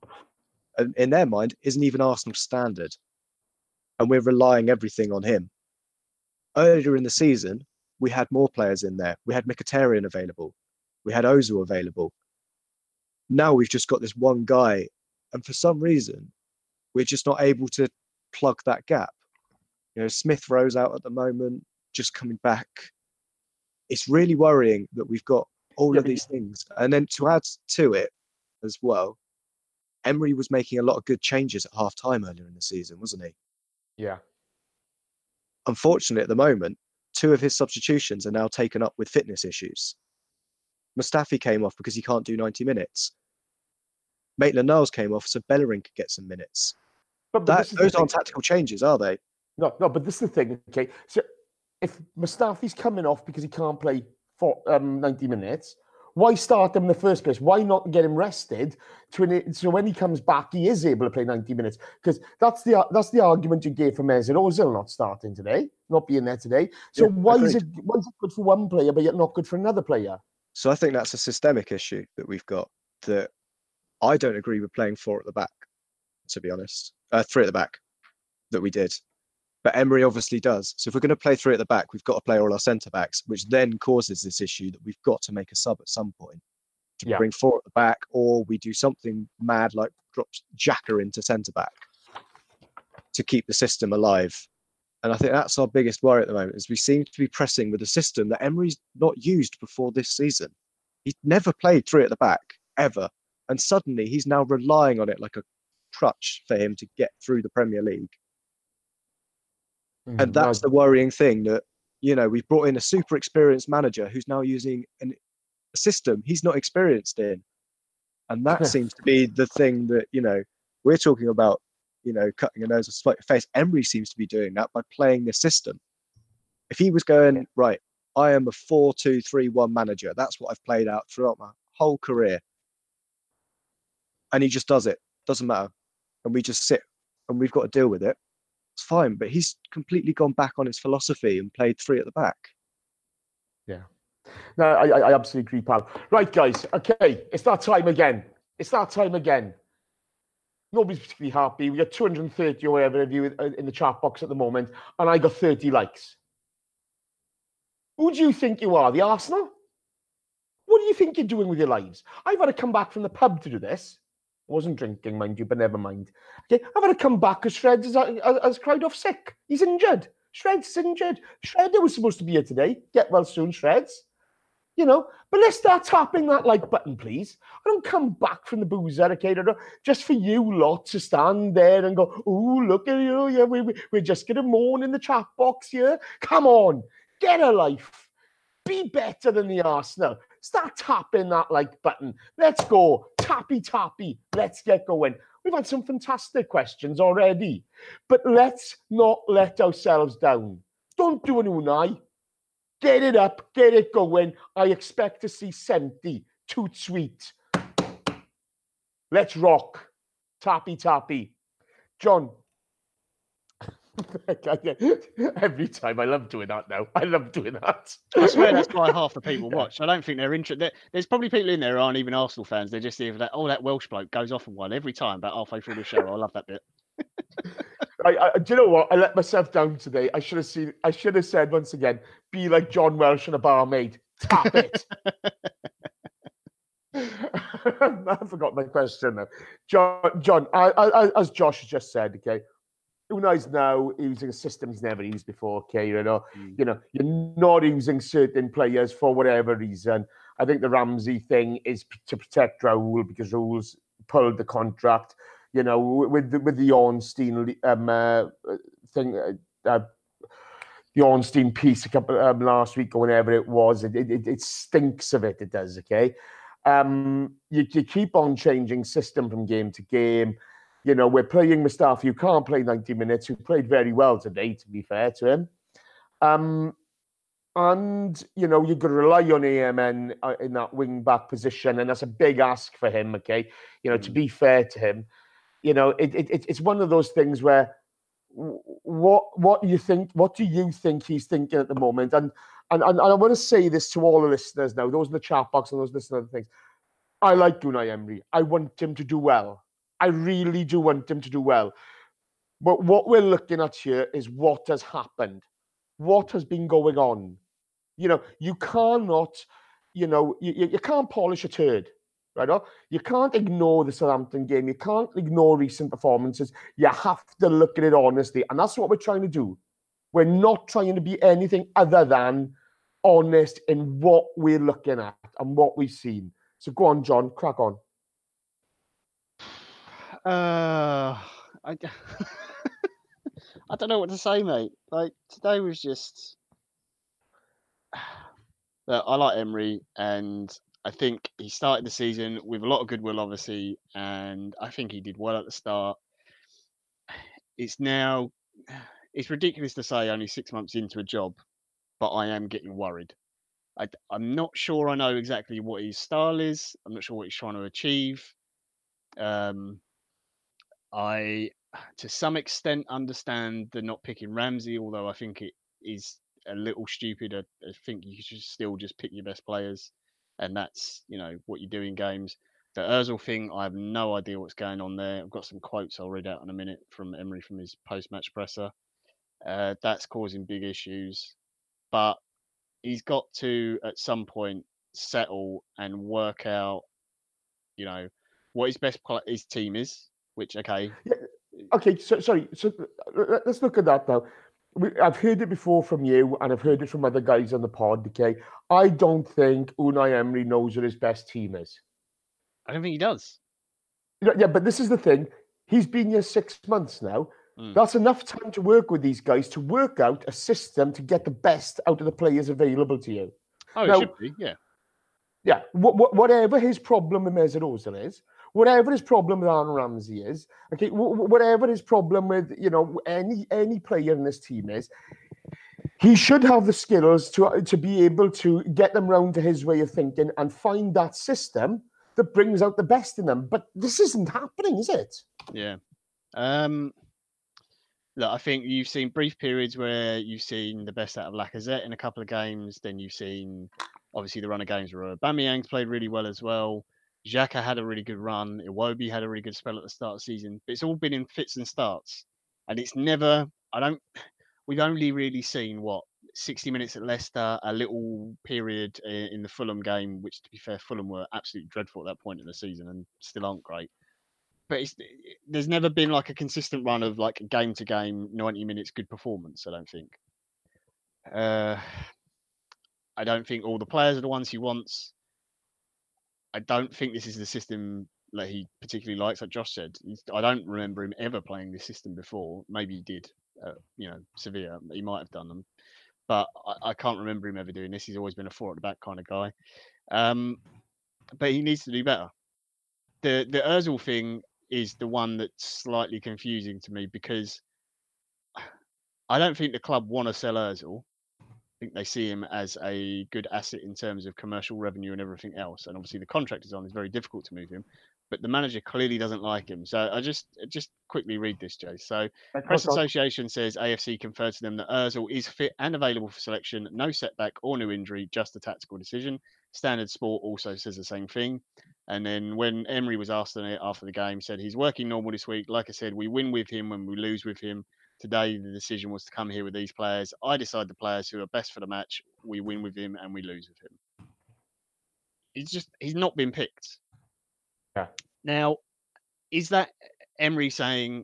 in their mind, isn't even Arsenal standard. And we're relying everything on him. Earlier in the season, we had more players in there. We had Mkhitaryan available. We had Ozil available. Now we've just got this one guy. And for some reason, we're just not able to plug that gap. You know, Smith Rowe's out at the moment, just coming back. It's really worrying that we've got all of these things. And then to add to it as well, Emery was making a lot of good changes at half time earlier in the season, wasn't he? Yeah. Unfortunately, at the moment, 2 of his substitutions are now taken up with fitness issues. Mustafi came off because he can't do 90 minutes. Maitland-Niles came off so Bellerin could get some minutes. But Those aren't tactical changes, are they? No, but this is the thing, okay? So if Mustafi's coming off because he can't play for 90 minutes, why start him in the first place? Why not get him rested so when he comes back, he is able to play 90 minutes? Because that's the argument you gave for Mesut Ozil not starting today, not being there today. So why is it good for one player but yet not good for another player? So I think that's a systemic issue that we've got that I don't agree with playing 4 at the back, to be honest. 3 at the back that we did. But Emery obviously does. So if we're going to play 3 at the back, we've got to play all our centre-backs, which then causes this issue that we've got to make a sub at some point to bring 4 at the back, or we do something mad like drop Xhaka into centre-back to keep the system alive. And I think that's our biggest worry at the moment, is we seem to be pressing with a system that Emery's not used before this season. He's never played 3 at the back, ever. And suddenly he's now relying on it like a crutch for him to get through the Premier League. And that's the worrying thing, that, you know, we've brought in a super experienced manager who's now using a system he's not experienced in. And that seems to be the thing that, you know, we're talking about, you know, cutting a nose or face. Emery seems to be doing that by playing this system. If he was going, right, I am a 4-2-3-1 manager, that's what I've played out throughout my whole career. And he just does it. Doesn't matter. And we just sit and we've got to deal with it. It's fine, but he's completely gone back on his philosophy and played 3 at the back. Yeah. No, I absolutely agree, pal. Right, guys. Okay, it's that time again. Nobody's particularly happy. We got 230 or whatever of you in the chat box at the moment, and I got 30 likes. Who do you think you are, the Arsenal? What do you think you're doing with your lives? I've had to come back from the pub to do this. I wasn't drinking, mind you, but never mind. Okay, I've had to come back because Shreds has cried off sick. He's injured. Shreds is injured. Shredder was supposed to be here today. Get well soon, Shreds. You know, but let's start tapping that like button, please. I don't come back from the boozer, okay, just for you lot to stand there and go, oh, look at you. Yeah, we're just going to moan in the chat box here. Come on, get a life. Be better than the Arsenal. Start tapping that like button. Let's go. Tappy. Let's get going. We've had some fantastic questions already, but let's not let ourselves down. Don't do an Unai. Get it up. Get it going. I expect to see 70. Toot sweet. Let's rock. Tappy. John. Every time. I love doing that now. I love doing that. I swear that's why half the people watch. I don't think they're interested. There's probably people in there who aren't even Arsenal fans. They're just here that, that Welsh bloke goes off and one every time about halfway through the show. I love that bit. Do you know what? I let myself down today. I should have said once again, be like John Welsh and a barmaid. Tap it. I forgot my question now. John, as Josh just said, okay, Unai's now using a system he's never used before. Okay, you know, you're not using certain players for whatever reason. I think the Ramsey thing is to protect Raul because Raul's pulled the contract. You know, with the Ornstein thing, the Ornstein piece a couple last week or whenever it was, it stinks of it. It does. Okay, you keep on changing system from game to game. You know, we're playing Mustafi, who can't play 90 minutes, who played very well today, to be fair to him. And, you know, you could rely on AMN in that wing back position, and that's a big ask for him, okay? You know, to be fair to him, you know, it's one of those things where what do you think he's thinking at the moment? And I want to say this to all the listeners now, those in the chat box and those listening to other things. I like Unai Emery. I want him to do well. I really do want him to do well. But what we're looking at here is what has happened. What has been going on? You know, you cannot, you know, you can't polish a turd, right? You can't ignore the Southampton game. You can't ignore recent performances. You have to look at it honestly. And that's what we're trying to do. We're not trying to be anything other than honest in what we're looking at and what we've seen. So go on, John, crack on. I I don't know what to say, mate. Like today was just. I like Emery, and I think he started the season with a lot of goodwill, obviously, and I think he did well at the start. It's now, it's ridiculous to say only 6 months into a job, but I am getting worried. I'm not sure I know exactly what his style is. I'm not sure what he's trying to achieve. Um, I, to some extent, understand the not picking Ramsey, although I think it is a little stupid. I think you should still just pick your best players, and that's what you do in games. The Özil thing, I have no idea what's going on there. I've got some quotes I'll read out in a minute from Emery from his post-match presser. That's causing big issues, but he's got to at some point settle and work out, what his team is. Which okay, Okay, so sorry. So let's look at that now. I've heard it before from you, and I've heard it from other guys on the pod. Okay, I don't think Unai Emery knows what his best team is. I don't think he does. Yeah, but this is the thing. He's been here 6 months now. That's enough time to work with these guys to work out a system to get the best out of the players available to you. Oh, now, it should be, yeah. Yeah, whatever his problem with Mesut Ozil is, whatever his problem with Aaron Ramsey is, okay, whatever his problem with any player in this team is, he should have the skills to be able to get them round to his way of thinking and find that system that brings out the best in them. But this isn't happening, is it? Yeah. Look, I think you've seen brief periods where you've seen the best out of Lacazette in a couple of games. Then you've seen, obviously, the run of games where Aubameyang's played really well as well. Xhaka had a really good run. Iwobi had a really good spell at the start of the season. But it's all been in fits and starts. And it's never, we've only really seen, 60 minutes at Leicester, a little period in the Fulham game, which, to be fair, Fulham were absolutely dreadful at that point in the season and still aren't great. But there's never been like a consistent run of like game to game 90 minutes good performance. I don't think. I don't think all the players are the ones he wants. I don't think this is the system that he particularly likes. Like Josh said, I don't remember him ever playing this system before. Maybe he did. Sevilla. He might have done them, but I can't remember him ever doing this. He's always been a four at the back kind of guy. But he needs to do better. The Özil thing is the one that's slightly confusing to me because I don't think the club want to sell Özil. I think they see him as a good asset in terms of commercial revenue and everything else. And obviously the contract is on; it's very difficult to move him. But the manager clearly doesn't like him. So I just quickly read this, Jay. So Press Association says AFC conferred to them that Özil is fit and available for selection, no setback or new injury, just a tactical decision. Standard Sport also says the same thing. And then when Emery was asked on it after the game, said he's working normal this week. Like I said, we win with him when we lose with him. Today, the decision was to come here with these players. I decide the players who are best for the match. We win with him and we lose with him. He's not been picked. Yeah. Now, is that Emery saying,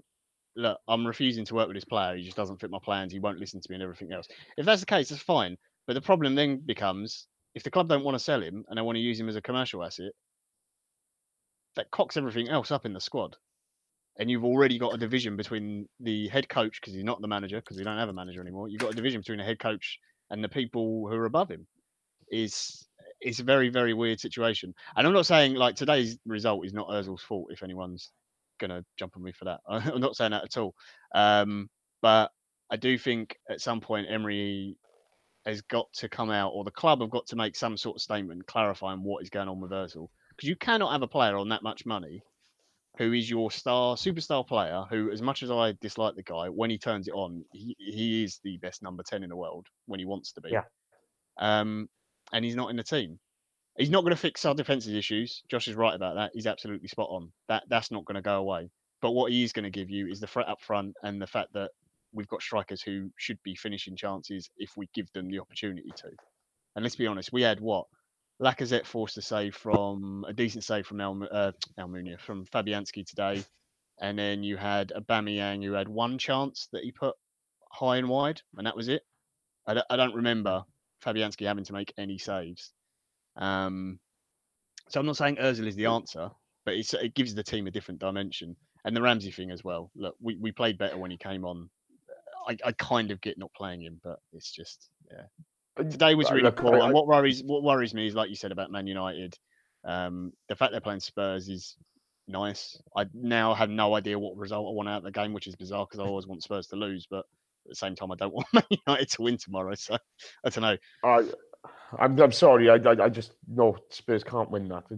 look, I'm refusing to work with this player. He just doesn't fit my plans. He won't listen to me and everything else. If that's the case, that's fine. But the problem then becomes if the club don't want to sell him and they want to use him as a commercial asset, that cocks everything else up in the squad. And you've already got a division between the head coach, because he's not the manager, because we don't have a manager anymore. You've got a division between the head coach and the people who are above him. It's a very, very weird situation. And I'm not saying like today's result is not Ozil's fault if anyone's gonna jump on me for that. I'm not saying that at all. But I do think at some point Emery has got to come out, or the club have got to make some sort of statement clarifying what is going on with Ozil. Because you cannot have a player on that much money who is your superstar player, who, as much as I dislike the guy, when he turns it on, he is the best number 10 in the world when he wants to be. Yeah. And he's not in the team. He's not going to fix our defensive issues. Josh is right about that. He's absolutely spot on. That's not going to go away. But what he is going to give you is the threat up front and the fact that we've got strikers who should be finishing chances if we give them the opportunity to. And let's be honest, we had what? Lacazette forced a decent save from Almunia, from Fabianski today. And then you had Aubameyang, who had one chance that he put high and wide, and that was it. I don't remember Fabianski having to make any saves. So I'm not saying Ozil is the answer, but it gives the team a different dimension. And the Ramsey thing as well. Look, we played better when he came on. I kind of get not playing him, but it's just, yeah. Today was really poor. And what worries me is, like you said about Man United, the fact they're playing Spurs is nice. I now have no idea what result I want out of the game, which is bizarre because I always want Spurs to lose, but at the same time, I don't want Man United to win tomorrow. So I don't know. I'm sorry. I just no, Spurs can't win that.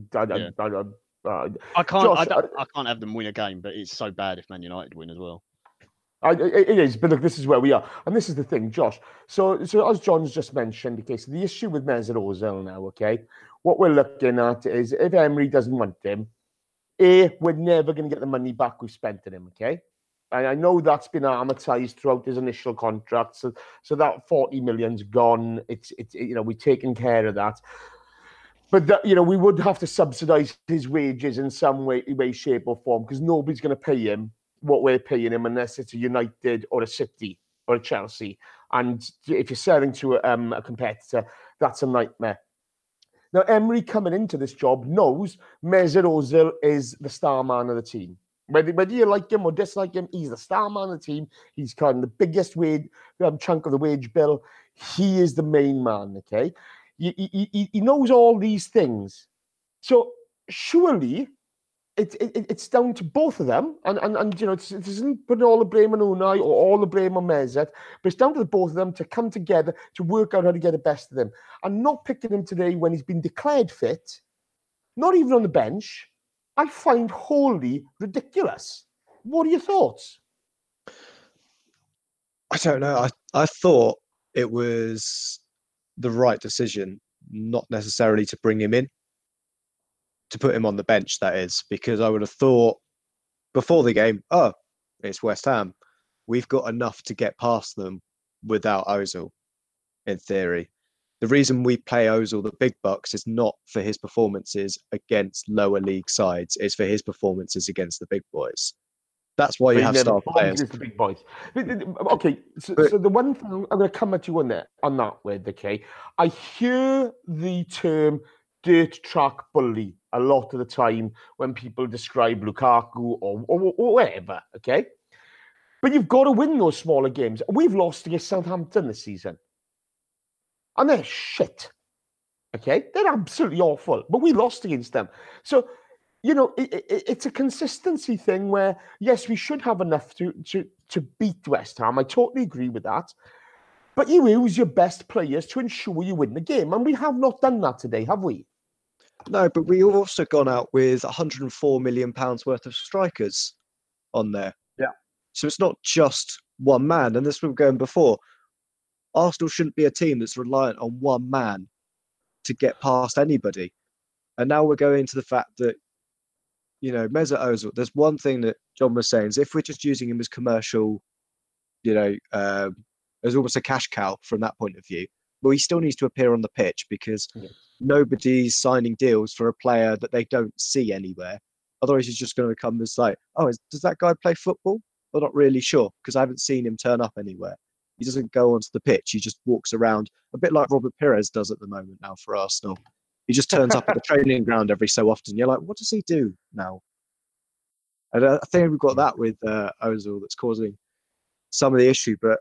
I can't have them win a game, but it's so bad if Man United win as well. It is, but look, this is where we are, and this is the thing, Josh. So as John's just mentioned, okay, so the issue with Mesut Ozil now, okay, what we're looking at is if Emery doesn't want him, we're never going to get the money back we spent on him, okay. And I know that's been amortized throughout his initial contract, so that 40 million's gone. It's we've taken care of that. But that, we would have to subsidize his wages in some way, shape, or form, because nobody's going to pay him what we're paying him unless it's a United or a City or a Chelsea. And if you're selling to a competitor, that's a nightmare. Now, Emery coming into this job knows Mesut Ozil is the star man of the team. Whether you like him or dislike him, he's the star man of the team. He's kind of the biggest chunk of the wage bill. He is the main man, okay? He knows all these things. So surely it's down to both of them, and it isn't putting all the blame on Unai or all the blame on Mesut, but it's down to the both of them to come together to work out how to get the best of them. And not picking him today when he's been declared fit, not even on the bench, I find wholly ridiculous. What are your thoughts? I don't know. I thought it was the right decision, not necessarily to bring him in. To put him on the bench, that is, because I would have thought before the game, it's West Ham. We've got enough to get past them without Ozil, in theory. The reason we play Ozil the big bucks is not for his performances against lower league sides. It's for his performances against the big boys. That's why you have star players. The big boys. Okay, so the one thing I'm going to come at you on that with, okay, I hear the term dirt track bully a lot of the time when people describe Lukaku or whatever, okay? But you've got to win those smaller games. We've lost against Southampton this season. And they're shit, okay? They're absolutely awful, but we lost against them. So, it's a consistency thing where, yes, we should have enough to beat West Ham. I totally agree with that. But you use your best players to ensure you win the game. And we have not done that today, have we? No, but we've also gone out with £104 million worth of strikers on there. Yeah. So it's not just one man. And this we were going before. Arsenal shouldn't be a team that's reliant on one man to get past anybody. And now we're going to the fact that, Mesut Ozil, there's one thing that John was saying is if we're just using him as commercial, as almost a cash cow from that point of view, well, he still needs to appear on the pitch because nobody's signing deals for a player that they don't see anywhere. Otherwise, he's just going to become this like, does that guy play football? I'm not really sure because I haven't seen him turn up anywhere. He doesn't go onto the pitch. He just walks around a bit like Robert Pires does at the moment now for Arsenal. He just turns up at the training ground every so often. You're like, what does he do now? And I think we've got that with Ozil that's causing some of the issue. But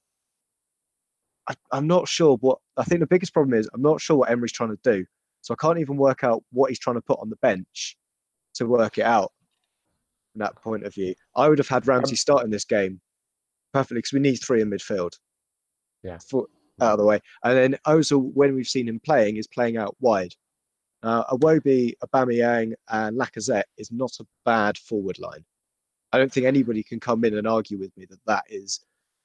I'm not sure what. I think the biggest problem is I'm not sure what Emery's trying to do. So I can't even work out what he's trying to put on the bench to work it out from that point of view. I would have had Ramsey starting this game perfectly because we need 3 in midfield. Yeah. Out of the way. And then Ozil, when we've seen him playing, is playing out wide. Iwobi, Aubameyang and Lacazette is not a bad forward line. I don't think anybody can come in and argue with me that that is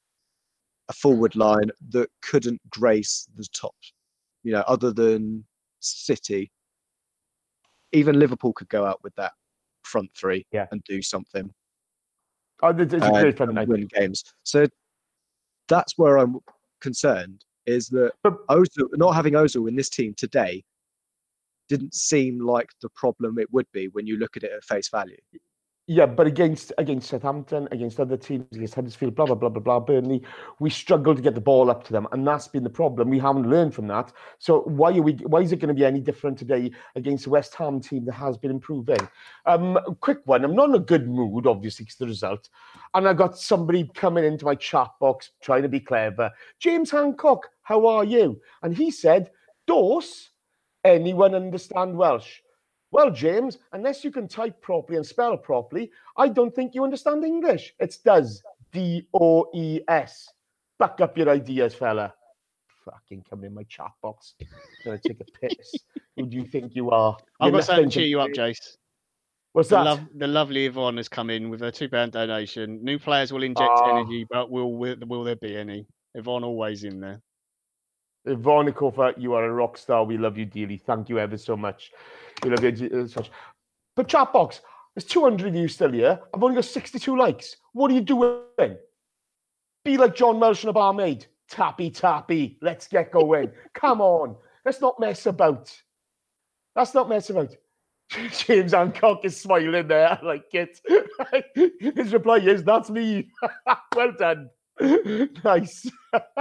a forward line that couldn't grace the top. Other than City, even Liverpool could go out with that front 3 and do something. Oh, it's a great front line. Win games. So that's where I'm concerned, is that Ozil, not having Ozil in this team today didn't seem like the problem it would be when you look at it at face value. Yeah, but against Southampton, against other teams, against Huddersfield, blah, blah, blah, blah, blah, Burnley, we struggled to get the ball up to them, and that's been the problem. We haven't learned from that. So why is it going to be any different today against the West Ham team that has been improving? Quick one. I'm not in a good mood, obviously, because the result. And I got somebody coming into my chat box trying to be clever. James Hancock, how are you? And he said, "Does anyone understand Welsh?" Well, James, unless you can type properly and spell properly, I don't think you understand English. It's does. D-O-E-S. Back up your ideas, fella. Fucking come in my chat box. Gonna take a piss. Who do you think you are? I've got something to cheer you up, Jace. What's that? The lovely Yvonne has come in with a £2 donation. New players will inject energy, but will there be any? Yvonne always in there. Yvonne Kofa, you are a rock star. We love you dearly. Thank you ever so much. We love you so much. But chat box, there's 200 of you still here. I've only got 62 likes. What are you doing? Be like John Welsh and a barmaid. Tappy, tappy. Let's get going. Come on. Let's not mess about. Let's not mess about. James Hancock is smiling there. I like it. His reply is, that's me. Well done. Nice.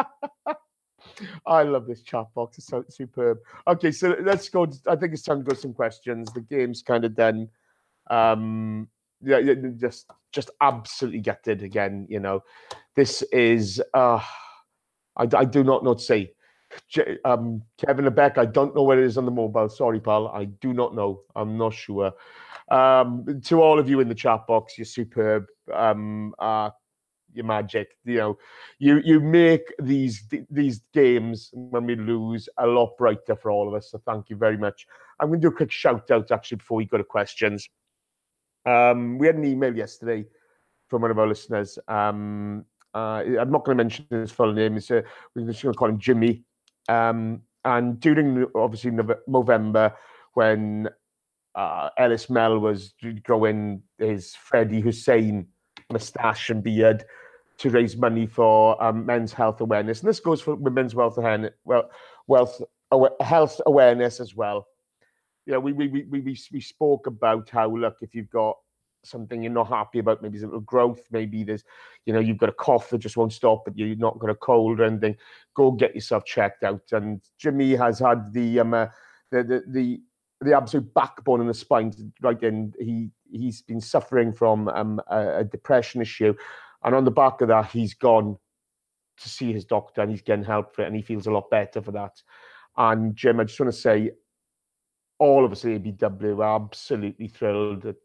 I love this chat box. It's so superb. Okay, so let's go. I think it's time to go some questions. The game's kind of done. Just absolutely gutted again. This is. I do not know what to say. Kevin Lebeck, I don't know where it is on the mobile. Sorry, pal. I do not know. I'm not sure. To all of you in the chat box, you're superb. Your magic. You make these games when we lose a lot brighter for all of us. So thank you very much. I'm going to do a quick shout out actually before we go to questions. We had an email yesterday from one of our listeners. I'm not going to mention his full name. We're just going to call him Jimmy. And during obviously November, when Ellis Mel was growing his Freddie Hussein moustache and beard to raise money for men's health awareness, and this goes for women's health awareness as well. We spoke about how, look, if you've got something you're not happy about, maybe there's a little growth, maybe there's, you've got a cough that just won't stop, but you're not got a cold or anything, go get yourself checked out. And Jimmy has had the absolute backbone in the spine, right? And he's been suffering from a depression issue, and on the back of that, he's gone to see his doctor and he's getting help for it, and he feels a lot better for that. And Jim, I just want to say, all of us at ABW are absolutely thrilled that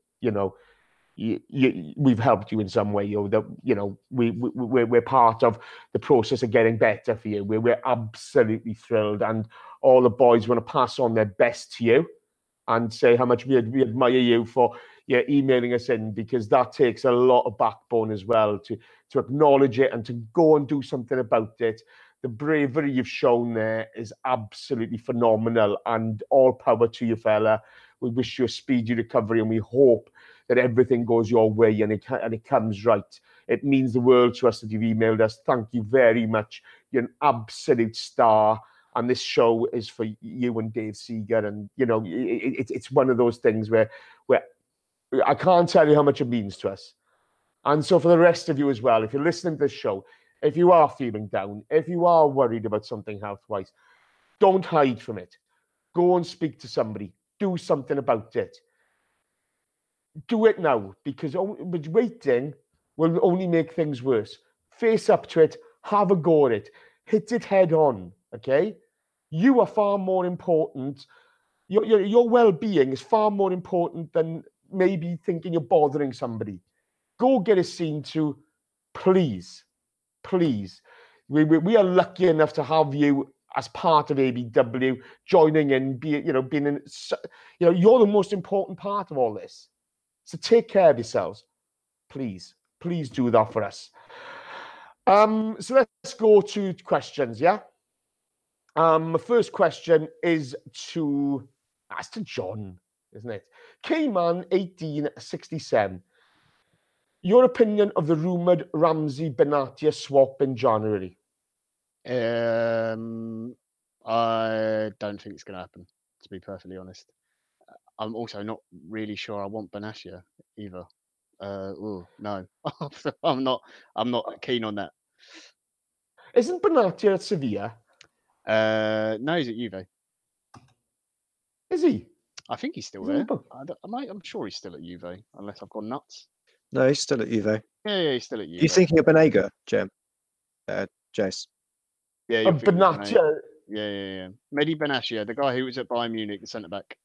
we've helped you in some way, or that we're part of the process of getting better for you. We're absolutely thrilled, and all the boys want to pass on their best to you and say how much we admire you for emailing us in, because that takes a lot of backbone as well to acknowledge it and to go and do something about it. The bravery you've shown there is absolutely phenomenal, and all power to you, fella. We wish you a speedy recovery, and we hope that everything goes your way and it comes right. It means the world to us that you've emailed us. Thank you very much. You're an absolute star, and this show is for you and Dave Seeger. And it's one of those things where I can't tell you how much it means to us. And so for the rest of you as well, if you're listening to this show, if you are feeling down, if you are worried about something health-wise, don't hide from it. Go and speak to somebody. Do something about it. Do it now, because waiting will only make things worse. Face up to it. Have a go at it. Hit it head on, okay? You are far more important. Your well-being is far more important than maybe thinking you're bothering somebody. Go get it seen to, please. Please. We are lucky enough to have you as part of ABW, joining in, being in, you're the most important part of all this. So take care of yourselves. Please. Please do that for us. So let's go to questions, yeah? The first question is to John, isn't it? K-Man 1867. Your opinion of the rumoured Ramsey Benatia swap in January? I don't think it's going to happen, to be perfectly honest. I'm also not really sure I want Benatia either. No, I'm not keen on that. Isn't Benatia at Sevilla? No, he's at Juve. Is he? I think he's still Isn't he there. both? I'm sure he's still at Juve, unless I've gone nuts. No, he's still at Juve. Yeah, he's still at Are Juve. you thinking of Banega, Jem? Jace? Yeah, you're thinking of Benatia. Yeah. Mehdi Benatia, the guy who was at Bayern Munich, the centre back.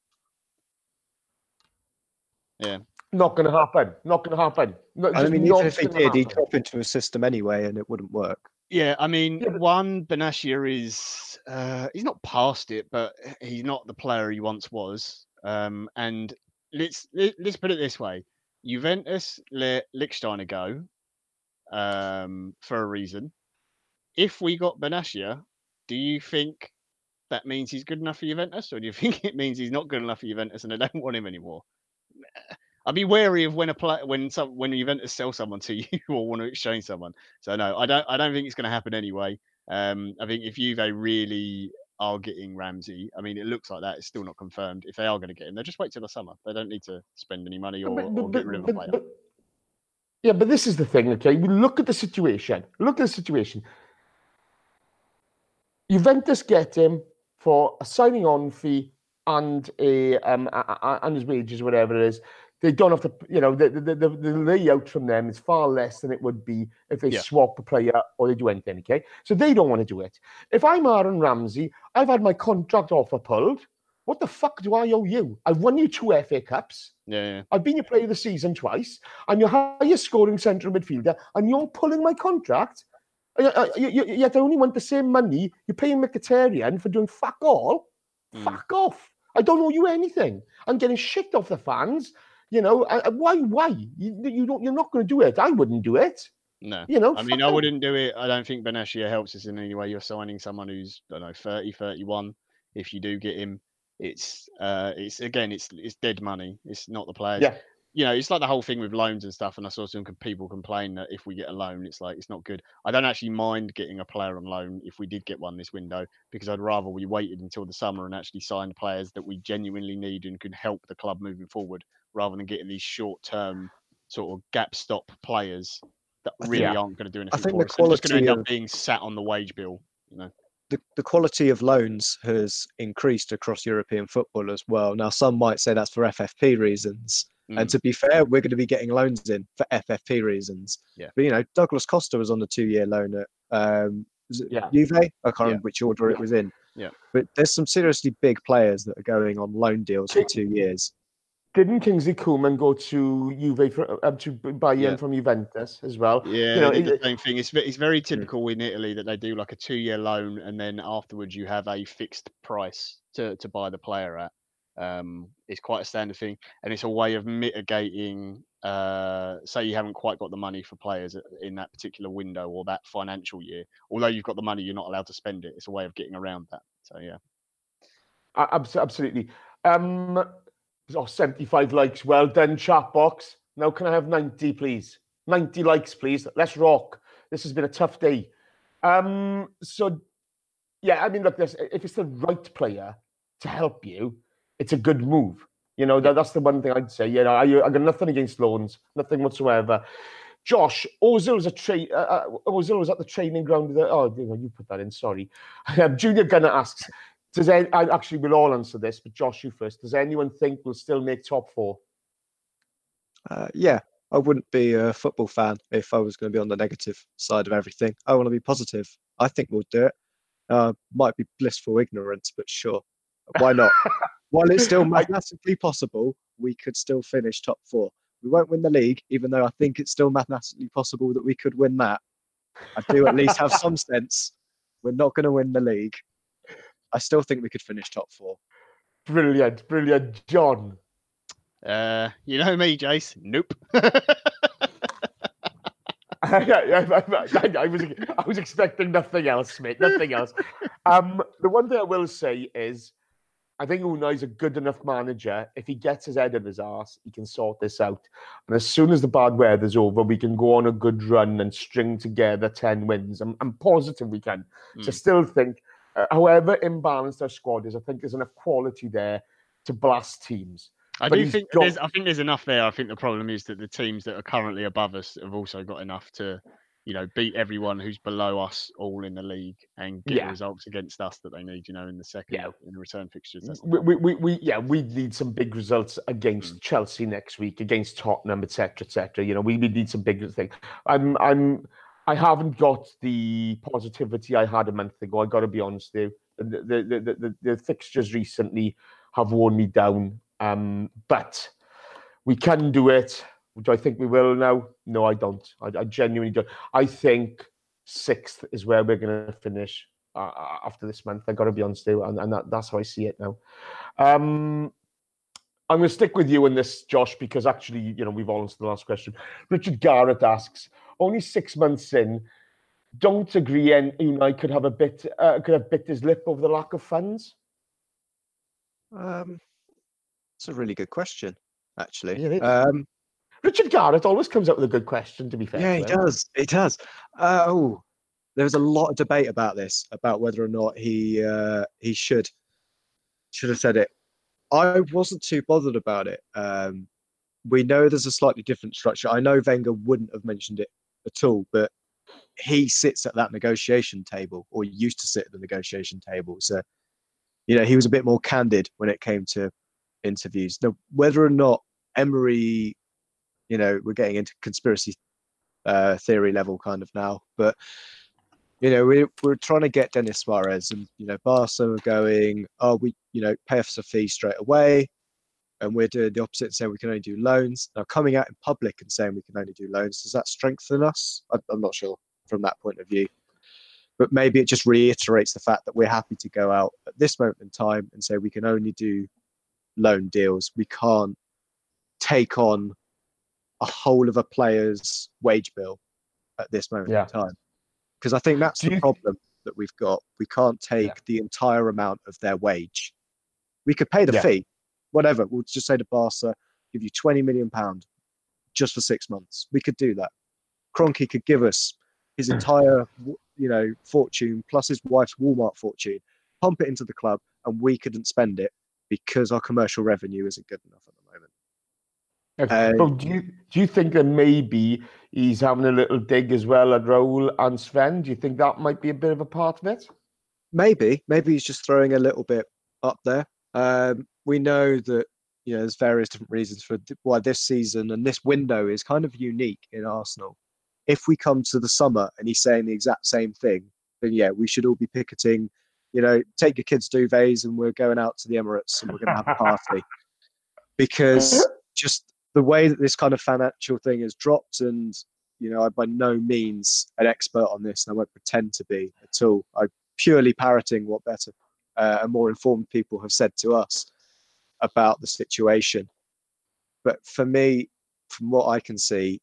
Yeah. Not going to happen. Not going to happen. No, I mean, even if he did, he'd happen. drop into a system anyway, and it wouldn't work. Yeah, I mean, Yeah, but- one, Benatia is he's not past it, but he's not the player he once was. And let's put it this way: Juventus let Lichtsteiner go for a reason. If we got Benatia, do you think that means he's good enough for Juventus, or do you think it means he's not good enough for Juventus and they don't want him anymore? I'd be wary of when Juventus sell someone to you or want to exchange someone. So no, I don't think it's going to happen anyway. I think if Juve really are getting Ramsey, I mean, it looks like that. It's still not confirmed. If they are going to get him, they'll just wait till the summer. They don't need to spend any money or get rid of a player. Yeah, but this is the thing, okay? We look at the situation. Juventus get him for a signing on fee and and his wages, whatever it is. They don't have to, the layout from them is far less than it would be if they swap a player or they do anything, okay? So they don't want to do it. If I'm Aaron Ramsey, I've had my contract offer pulled. What the fuck do I owe you? I've won you 2 FA Cups. Yeah. I've been your player of the season twice. I'm your highest scoring central midfielder, and you're pulling my contract. Yet I only want the same money you're paying Mkhitaryan for doing fuck all. Fuck off. I don't owe you anything. I'm getting shit off the fans. Why? You're not going to do it. I wouldn't do it. No. I Fuck mean, I them. wouldn't do it. I don't think Benatia helps us in any way. You're signing someone who's, 30, 31. If you do get him, it's dead money. It's not the players. Yeah. It's like the whole thing with loans and stuff. And I saw some people complain that if we get a loan, it's like it's not good. I don't actually mind getting a player on loan if we did get one this window, because I'd rather we waited until the summer and actually signed players that we genuinely need and can help the club moving forward, rather than getting these short-term sort of gap stop players that really aren't going to do anything for us. They're just going to end up being sat on the wage bill. The quality of loans has increased across European football as well. Now, some might say that's for FFP reasons. And to be fair, we're going to be getting loans in for FFP reasons. Yeah. But, Douglas Costa was on the 2-year loan at Juve? I can't remember which order it was in. Yeah. But there's some seriously big players that are going on loan deals for 2 years. Didn't Kingsley Coman go to Juve to Bayern from Juventus as well? Yeah, they did the same thing. It's very typical in Italy that they do like a 2-year loan, and then afterwards you have a fixed price to buy the player at. It's quite a standard thing, and it's a way of mitigating. Say you haven't quite got the money for players in that particular window or that financial year. Although you've got the money, you're not allowed to spend it. It's a way of getting around that. So yeah, absolutely. 75 likes. Well done, chat box. Now can I have 90, please? 90 likes, please. Let's rock. This has been a tough day. So yeah, I mean, look, if it's the right player to help you, it's a good move. That's the one thing I'd say. I got nothing against loans, nothing whatsoever. Josh, Ozil's Ozil was at the training ground. You put that in. Sorry. Junior Gunner asks, actually, we'll all answer this, but Josh, you first. Does anyone think we'll still make top 4? Yeah, I wouldn't be a football fan if I was going to be on the negative side of everything. I want to be positive. I think we'll do it. Might be blissful ignorance, but sure. Why not? While it's still mathematically possible, we could still finish top 4. We won't win the league, even though I think it's still mathematically possible that we could win that. I do at least have some sense. We're not going to win the league. I still think we could finish top 4. Brilliant. John? You know me, Jace. Nope. I was expecting nothing else, mate. Nothing else. The one thing I will say is, I think Unai's a good enough manager. If he gets his head in his arse, he can sort this out. And as soon as the bad weather's over, we can go on a good run and string together 10 wins. I'm positive we can. So I still think, however imbalanced our squad is, I think there's enough quality there to blast teams. I think there's enough there. I think the problem is that the teams that are currently above us have also got enough to, beat everyone who's below us all in the league and get results against us that they need, in the second, in the return fixtures. We need some big results against Chelsea next week, against Tottenham, etc. We need some big things. I haven't got the positivity I had a month ago. I got to be honest with you. The fixtures recently have worn me down. But we can do it. Do I think we will now? No, I don't. I genuinely don't. I think 6th is where we're going to finish after this month. I got to be honest with you, and that's how I see it now. I'm going to stick with you in this, Josh, because actually, we've all answered the last question. Richard Garrett asks, only 6 months in, don't agree Unai could have bit his lip over the lack of funds? It's a really good question, actually. Yeah, Richard Garrett always comes up with a good question, to be fair. Yeah, he does. He does. There was a lot of debate about this, about whether or not he should have said it. I wasn't too bothered about it. We know there's a slightly different structure. I know Wenger wouldn't have mentioned it at all, but he sits at that negotiation table, or used to sit at the negotiation table. So, he was a bit more candid when it came to interviews. Now, whether or not Emery, we're getting into conspiracy theory level kind of now, but we're trying to get Denis Suarez, and Barca are going, pay us a fee straight away, and we're doing the opposite and saying we can only do loans. Now, coming out in public and saying we can only do loans, does that strengthen us? I'm not sure from that point of view, but maybe it just reiterates the fact that we're happy to go out at this moment in time and say we can only do loan deals. We can't take on a whole of a player's wage bill at this moment in time, because I think that's the problem that we've got. We can't take the entire amount of their wage. We could pay the fee, whatever. We'll just say to Barca, give you £20 million just for 6 months. We could do that. Kroenke could give us his entire fortune plus his wife's Walmart fortune, pump it into the club, and we couldn't spend it because our commercial revenue isn't good enough at the moment. But do you think that maybe he's having a little dig as well at Raul and Sven? Do you think that might be a bit of a part of it? Maybe he's just throwing a little bit up there. We know that there's various different reasons for why this season and this window is kind of unique in Arsenal. If we come to the summer and he's saying the exact same thing, then we should all be picketing. Take your kids' duvets and we're going out to the Emirates and we're going to have a party, because just the way that this kind of financial thing has dropped, and I'm by no means an expert on this, and I won't pretend to be at all. I'm purely parroting what better and more informed people have said to us about the situation. But for me, from what I can see,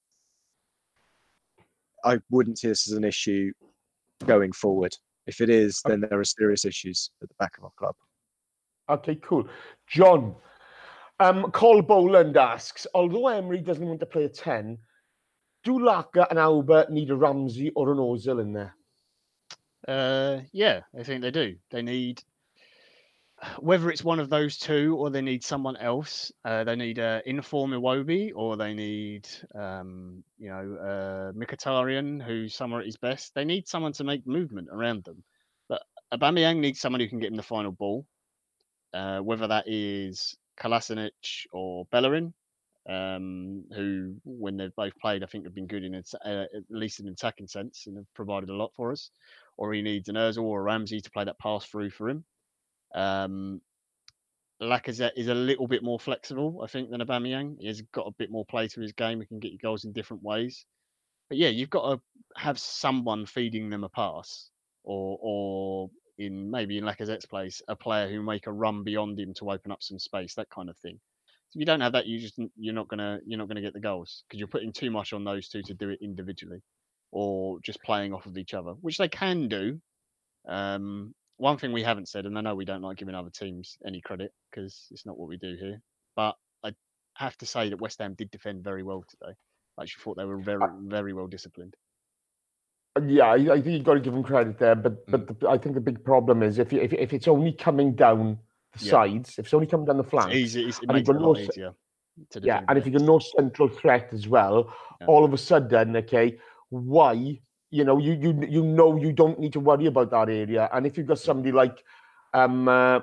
I wouldn't see this as an issue going forward. If it is, then there are serious issues at the back of our club. Okay, cool. John, Cole Boland asks, although Emery doesn't want to play a 10, do Laka and Albert need a Ramsey or an Ozil in there? Yeah, I think they do. They need whether it's one of those two or they need someone else. They need Inform Iwobi or they need, Mkhitaryan, who's somewhere at his best. They need someone to make movement around them. But Aubameyang needs someone who can get him the final ball, whether that is Kolasinac or Bellerin, who, when they've both played, I think have been good in at least in an attacking sense and have provided a lot for us. Or he needs an Ozil or a Ramsey to play that pass through for him. Lacazette is a little bit more flexible, I think, than Aubameyang. He's got a bit more play to his game. He can get you goals in different ways. But yeah, you've got to have someone feeding them a pass, or in Lacazette's place, a player who make a run beyond him to open up some space, that kind of thing. So if you don't have that, you're not gonna get the goals because you're putting too much on those two to do it individually, or just playing off of each other, which they can do. One thing we haven't said, and I know we don't like giving other teams any credit because it's not what we do here, but I have to say that West Ham did defend very well today. I actually thought they were very, very well disciplined. Yeah, I think you've got to give them credit there, but I think the big problem is if it's only coming down the sides, if it's only coming down the flanks, it makes it a lot easier to defend. Yeah, and if you've got no central threat as well, all of a sudden, okay, why? You know you don't need to worry about that area. And if you've got somebody like, for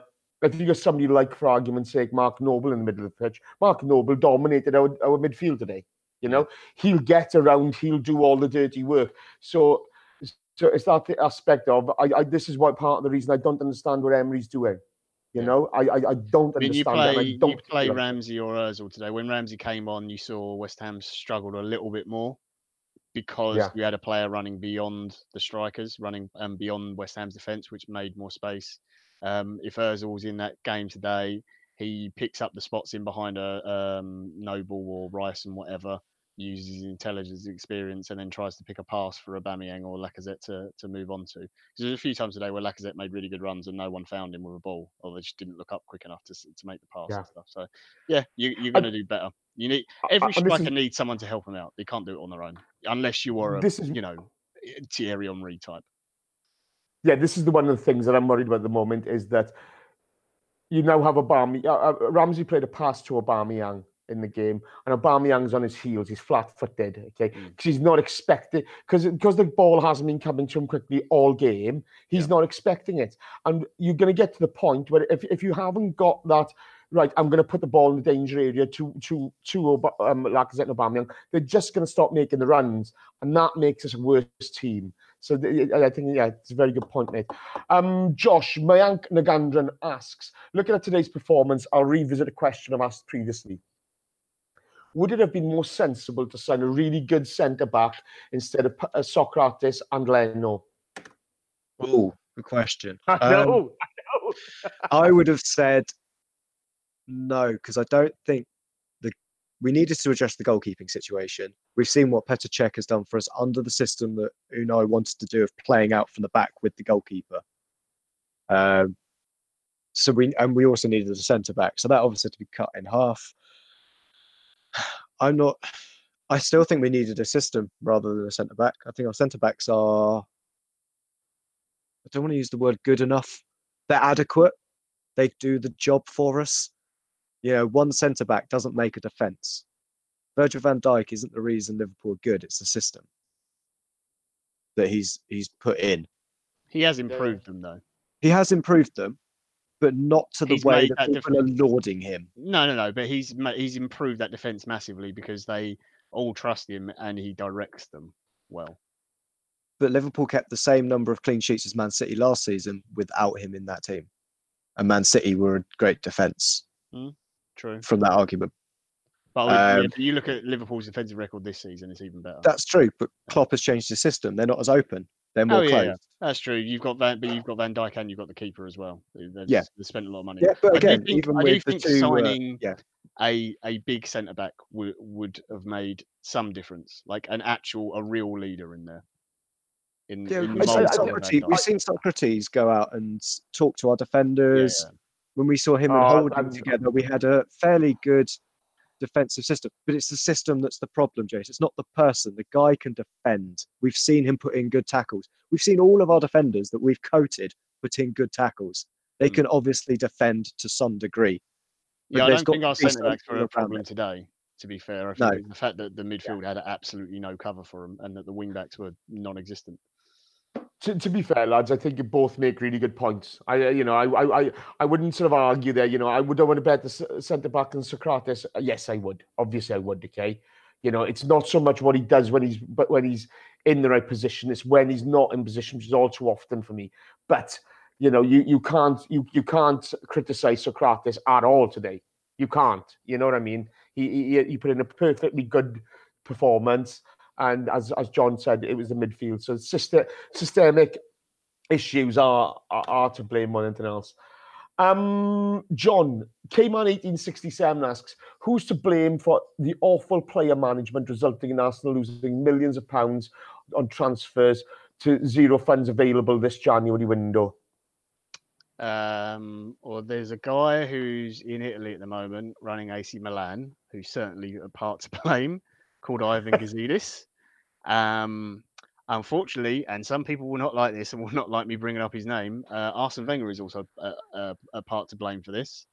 argument's sake, Mark Noble in the middle of the pitch, Mark Noble dominated our midfield today. You know, he'll get around, he'll do all the dirty work. So it's that the aspect of this is what part of the reason I don't understand what Emery's doing. You know, I don't understand. You play Ramsey or Ozil today. When Ramsey came on, you saw West Ham struggled a little bit more because you had a player running beyond the strikers, running beyond West Ham's defence, which made more space. If Ozil was in that game today, he picks up the spots in behind a Noble or Rice and whatever, uses his intelligence, experience, and then tries to pick a pass for Aubameyang or Lacazette to move on to. Because there's a few times today where Lacazette made really good runs and no one found him with a ball, or they just didn't look up quick enough to make the pass and stuff. So yeah, you're going to do better. You need every striker needs someone to help them out. They can't do it on their own unless you are Thierry Henry type. Yeah, this is one of the things that I'm worried about at the moment is that you now have Ramsey played a pass to Aubameyang in the game, and Aubameyang's on his heels. He's flat-footed, okay, because he's not expecting because the ball hasn't been coming to him quickly all game. He's not expecting it, and you're going to get to the point where if you haven't got that right, I'm going to put the ball in the danger area to Lacazette and Aubameyang. They're just going to stop making the runs, and that makes us a worse team. So I think, it's a very good point, mate. Josh, Mayank Nagandran asks, looking at today's performance, I'll revisit a question I've asked previously. Would it have been more sensible to sign a really good centre-back instead of Socrates and Leno? Oh, good question. I know. I would have said no, because I don't think we needed to address the goalkeeping situation. We've seen what Petr Cech has done for us under the system that Unai wanted to do of playing out from the back with the goalkeeper. So we also needed a centre back. So that obviously had to be cut in half. I still think we needed a system rather than a centre back. I think our centre backs are, I don't want to use the word good enough. They're adequate. They do the job for us. One centre back doesn't make a defence. Virgil van Dijk isn't the reason Liverpool are good. It's the system that he's put in. He has improved them, though. He has improved them, but not to the way that people are lauding him. No. But he's improved that defence massively because they all trust him and he directs them well. But Liverpool kept the same number of clean sheets as Man City last season without him in that team. And Man City were a great defence. True. From that argument. But you look at Liverpool's defensive record this season, it's even better. That's true, but Klopp has changed his system. They're not as open. They're more closed. Yeah. That's true. You've got Van Dijk and you've got the keeper as well. They spent a lot of money. Yeah, but again, I do think signing a big centre back would have made some difference, like a real leader in there. We've seen Socrates go out and talk to our defenders. Yeah. When we saw him and Holding together, we had a fairly good defensive system. But it's the system that's the problem, Jace. It's not the person. The guy can defend. We've seen him put in good tackles. We've seen all of our defenders that we've coated put in good tackles. They can obviously defend to some degree. But Yeah, I there's don't got think to our be centre backs something were a around problem it. today. To be fair, I No. think it was the fact that the midfield had absolutely no cover for them, and that the wing backs were non-existent. To be fair, lads, I think you both make really good points. I wouldn't sort of argue there. I would want to bet the centre back and Socrates. Yes, I would. Obviously, I would. Okay, it's not so much what he does when he's in the right position. It's when he's not in position, which is all too often for me. But you can't criticize Socrates at all today. You can't. You know what I mean? He put in a perfectly good performance. And as John said, it was the midfield. So systemic issues are to blame more than anything else. John, K-Man 1867 asks, who's to blame for the awful player management resulting in Arsenal losing millions of pounds on transfers to zero funds available this January window? Or there's a guy who's in Italy at the moment running AC Milan, who's certainly a part to blame, called Ivan Gazidis. Unfortunately, and some people will not like this and will not like me bringing up his name, Arsene Wenger is also a part to blame for this.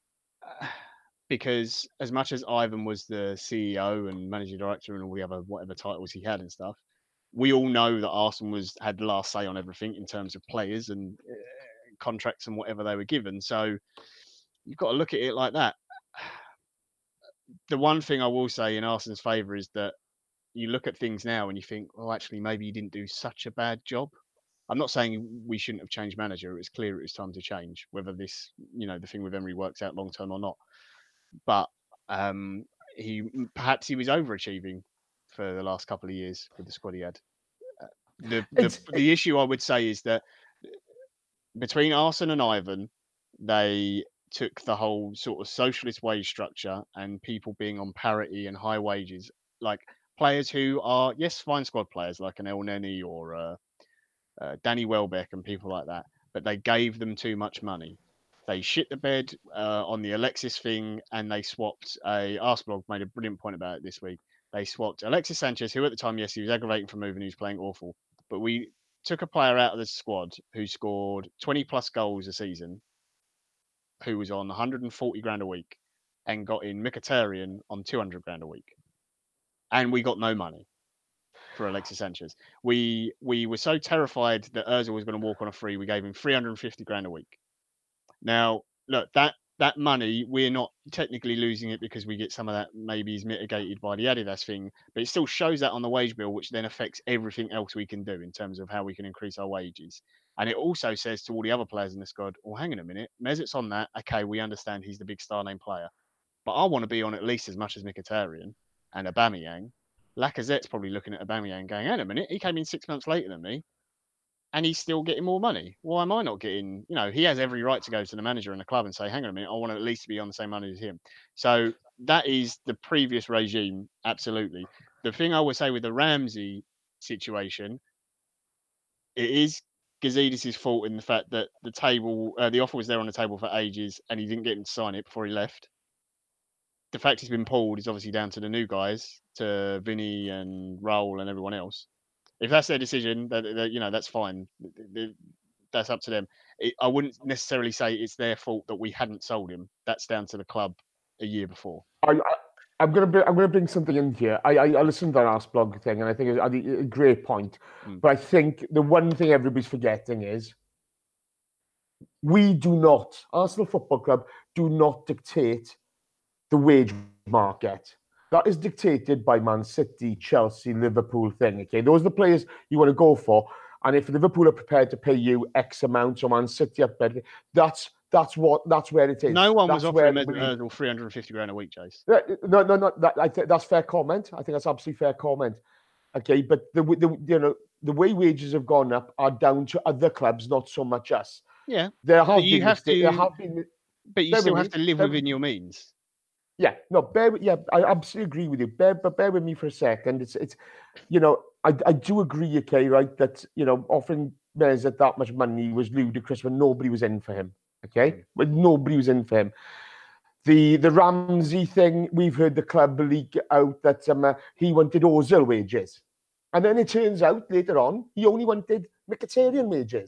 Because as much as Ivan was the CEO and managing director and all the other whatever titles he had and stuff, we all know that Arsenal had the last say on everything in terms of players and contracts and whatever they were given. So you've got to look at it like that. The one thing I will say in Arsenal's favour is that you look at things now and you think, well, actually, maybe he didn't do such a bad job. I'm not saying we shouldn't have changed manager. It was clear it was time to change, whether this, the thing with Emery works out long term or not. But perhaps he was overachieving for the last couple of years with the squad he had. The issue I would say is that between Arsene and Ivan, they took the whole sort of socialist wage structure and people being on parity and high wages, like players who are, yes, fine squad players like an El Neni or Danny Welbeck and people like that, but they gave them too much money. They shit the bed on the Alexis thing, and they swapped. Arseblog made a brilliant point about it this week. They swapped Alexis Sanchez, who at the time, yes, he was aggravating for moving, he was playing awful, but we took a player out of the squad who scored 20 plus goals a season, who was on 140 grand a week, and got in Mkhitaryan on 200 grand a week, and we got no money for Alexis Sanchez. We were so terrified that Ozil was going to walk on a free, we gave him 350 grand a week. Now, look, that money, we're not technically losing it because we get some of that maybe is mitigated by the Adidas thing, but it still shows that on the wage bill, which then affects everything else we can do in terms of how we can increase our wages. And it also says to all the other players in the squad, well, hang on a minute, Mesut's on that. Okay, we understand he's the big star name player, but I want to be on at least as much as Mkhitaryan and Aubameyang. Lacazette's probably looking at Aubameyang going, hang on a minute, he came in 6 months later than me, and he's still getting more money. Why am I not getting, he has every right to go to the manager in the club and say, hang on a minute, I want to at least be on the same money as him. So that is the previous regime, absolutely. The thing I would say with the Ramsey situation, it is Gazidis' fault in the fact that the offer was there on the table for ages and he didn't get him to sign it before he left. The fact he's been pulled is obviously down to the new guys, to Vinny and Raul and everyone else. If that's their decision, that's fine. That's up to them. I wouldn't necessarily say it's their fault that we hadn't sold him. That's down to the club a year before. I'm gonna bring something in here. I listened to that Arseblog thing, and I think it's a great point. But I think the one thing everybody's forgetting is we do not, Arsenal Football Club, do not dictate the wage market. That is dictated by Man City, Chelsea, Liverpool thing. Okay, those are the players you want to go for. And if Liverpool are prepared to pay you X amount, or Man City are prepared, that's where it is. No one was offering Mesut Ozil 350 grand a week, Chase. No. That's fair comment. I think that's absolutely fair comment. Okay, but the way wages have gone up are down to other clubs, not so much us. Yeah, but you still have to live within your means. Yeah, no, I absolutely agree with you. Bear with me for a second. It's I do agree, okay, right, that offering Mesut that much money was ludicrous when nobody was in for him. Okay, when nobody was in for him. The Ramsey thing, we've heard the club leak out that he wanted Ozil wages, and then it turns out later on he only wanted Mkhitaryan wages.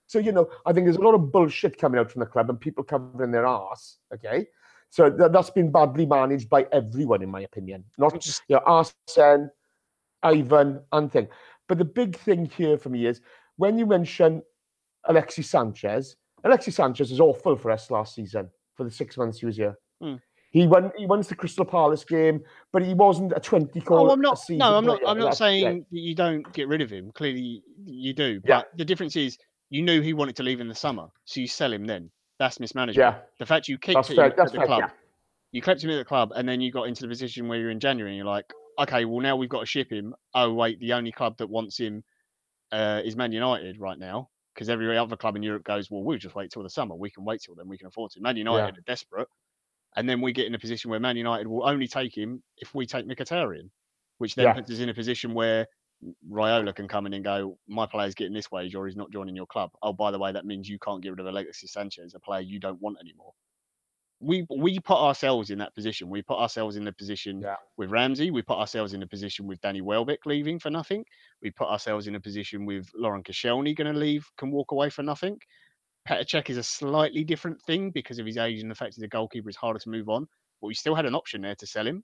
So, I think there's a lot of bullshit coming out from the club and people covering their arse, okay? So that's been badly managed by everyone, in my opinion. Not just, Arsene, Ivan, and thing. But the big thing here for me is, when you mention Alexis Sanchez is awful for us last season, for the 6 months he was here. He won the Crystal Palace game, but he wasn't a 20-goal a season player. I'm not saying that you don't get rid of him. Clearly, you do. But the difference is, you knew he wanted to leave in the summer, so you sell him then. That's mismanagement. Yeah. The fact you kept him at the club, you kept him at the club, and then you got into the position where you're in January, and you're like, okay, well now we've got to ship him. Oh wait, the only club that wants him is Man United right now, because every other club in Europe goes, well, we'll just wait till the summer. We can wait till then. We can afford to. Man United are desperate. And then we get in a position where Man United will only take him if we take Mkhitaryan, which then puts us in a position where Raiola can come in and go, my player's getting this wage or he's not joining your club. Oh, by the way, that means you can't get rid of Alexis Sanchez, a player you don't want anymore. We put ourselves in that position. We put ourselves in the position with Ramsey. We put ourselves in a position with Danny Welbeck leaving for nothing. We put ourselves in a position with Lauren Koscielny going to leave, can walk away for nothing. Petr Cech is a slightly different thing because of his age and the fact he's a goalkeeper. It's harder to move on. But we still had an option there to sell him.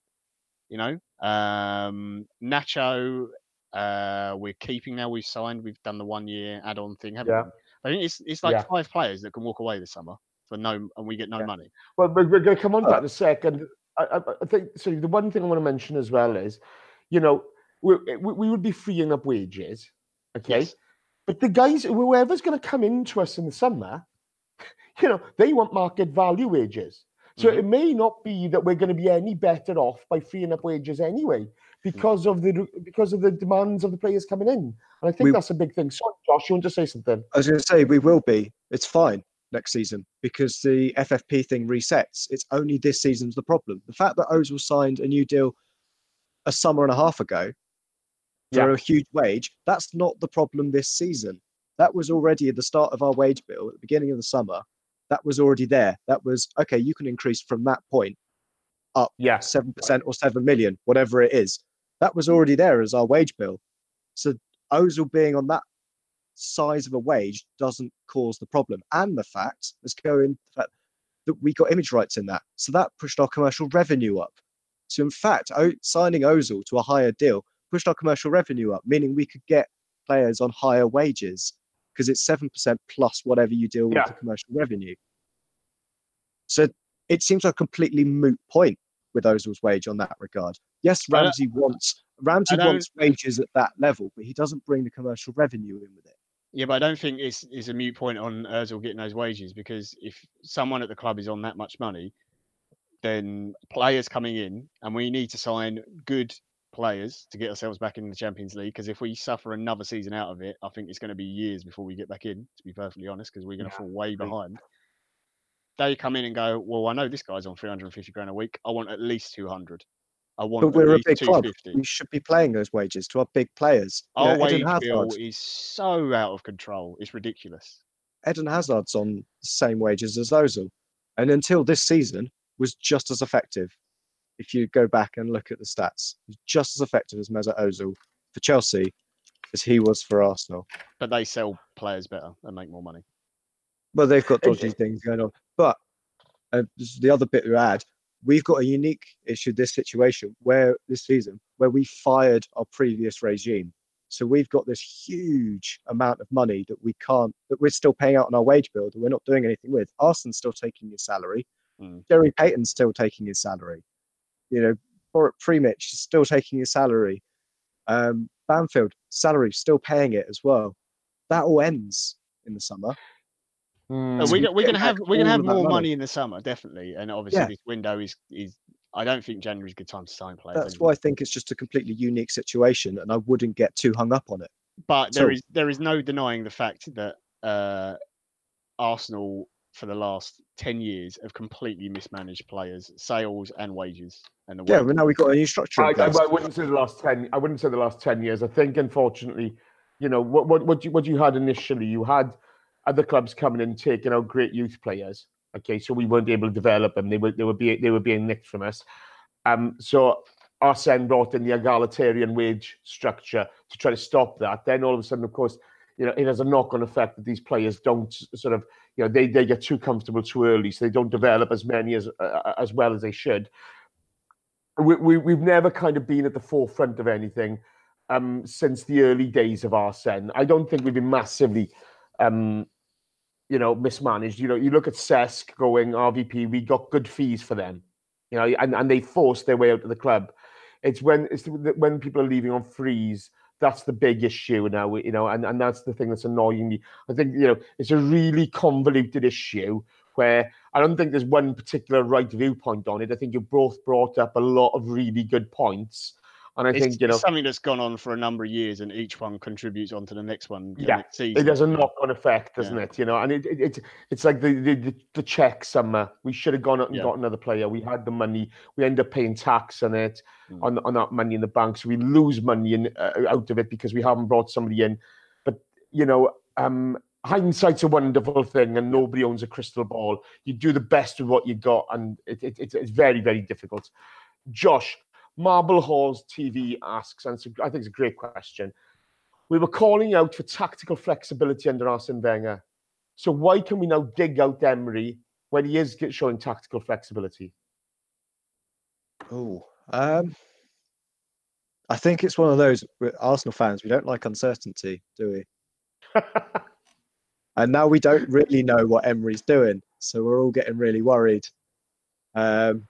Nacho, we're keeping now. We've signed. We've done the 1 year add-on thing, haven't we? I think it's like 5 players that can walk away this summer and we get no money. Well, we're going to come on to that in a second. I think so. The one thing I want to mention as well is, we would be freeing up wages, okay? Yes. But the guys, whoever's going to come into us in the summer, they want market value wages. So it may not be that we're going to be any better off by freeing up wages anyway, because of the demands of the players coming in. And I think that's a big thing. Sorry, Josh, you want to say something? I was going to say we will be. It's fine next season because the FFP thing resets. It's only this season's the problem. The fact that Ozil signed a new deal a summer and a half ago for a huge wage, that's not the problem this season. That was already at the start of our wage bill at the beginning of the summer. That was already there. That was, okay, you can increase from that point up 7% or 7 million, whatever it is. That was already there as our wage bill. So Ozil being on that size of a wage doesn't cause the problem. And the fact, that we got image rights in that. So that pushed our commercial revenue up. So in fact, signing Ozil to a higher deal pushed our commercial revenue up, meaning we could get players on higher wages because it's 7% plus whatever you deal with the commercial revenue. So it seems like a completely moot point with Ozil's wage on that regard. Yes, Ramsey wants wages at that level, but he doesn't bring the commercial revenue in with it. Yeah, but I don't think it's a moot point on Ozil getting those wages, because if someone at the club is on that much money, then players coming in, and we need to sign good players to get ourselves back in the Champions League, because if we suffer another season out of it, I think it's going to be years before we get back in, to be perfectly honest, because we're going to fall way behind. They come in and go, well, I know this guy's on 350 grand a week. I want at least 200. But we're a big club. We should be paying those wages to our big players. Our wage bill is so out of control. It's ridiculous. Eden Hazard's on the same wages as Ozil, and until this season was just as effective. If you go back and look at the stats, he's just as effective as Mesut Ozil for Chelsea as he was for Arsenal. But they sell players better and make more money. Well, they've got dodgy things going on. But the other bit to add, we've got a unique issue this season where we fired our previous regime. So we've got this huge amount of money that we're still paying out on our wage bill that we're not doing anything with. Arsenal's still taking his salary. Jerry Payton's still taking his salary. Boruc Primic is still taking his salary. Banfield, salary, still paying it as well. That all ends in the summer. We're gonna have more money in the summer, definitely. And obviously this window is I don't think January is a good time to sign players. That's why I think it's just a completely unique situation, and I wouldn't get too hung up on it. But there is no denying the fact that Arsenal for the last 10 years have completely mismanaged players, sales and wages. And but now we've got a new structure. I wouldn't say the last 10. I wouldn't say the last 10 years. I think, unfortunately, what you had initially, you had other clubs coming in taking out great youth players. Okay, so we weren't able to develop them. They were being nicked from us. So Arsene brought in the egalitarian wage structure to try to stop that. Then all of a sudden, of course, it has a knock-on effect that these players don't sort of, they get too comfortable too early, so they don't develop as many as well as they should. We've never kind of been at the forefront of anything since the early days of Arsene. I don't think we've been massively, mismanaged. You look at Cesc going RVP, we got good fees for them, and they forced their way out of the club. It's when people are leaving on frees. That's the big issue now, and that's the thing that's annoying me. I think, it's a really convoluted issue where I don't think there's one particular right viewpoint on it. I think you both brought up a lot of really good points. And I think, it's something that's gone on for a number of years, and each one contributes onto the next one. Yeah, next season. it has a knock-on effect, doesn't it? And it's like the Czech summer. We should have gone out and got another player. We had the money. We end up paying tax on it, on that money in the bank. So we lose money out of it because we haven't brought somebody in. But hindsight's a wonderful thing, and nobody owns a crystal ball. You do the best with what you got, and it's very, very difficult. Josh, Marble Halls TV asks, and I think it's a great question. We were calling out for tactical flexibility under Arsene Wenger. So why can we now dig out Emery when he is showing tactical flexibility? Oh, I think it's one of those with Arsenal fans. We don't like uncertainty, do we? And now we don't really know what Emery's doing, so we're all getting really worried. And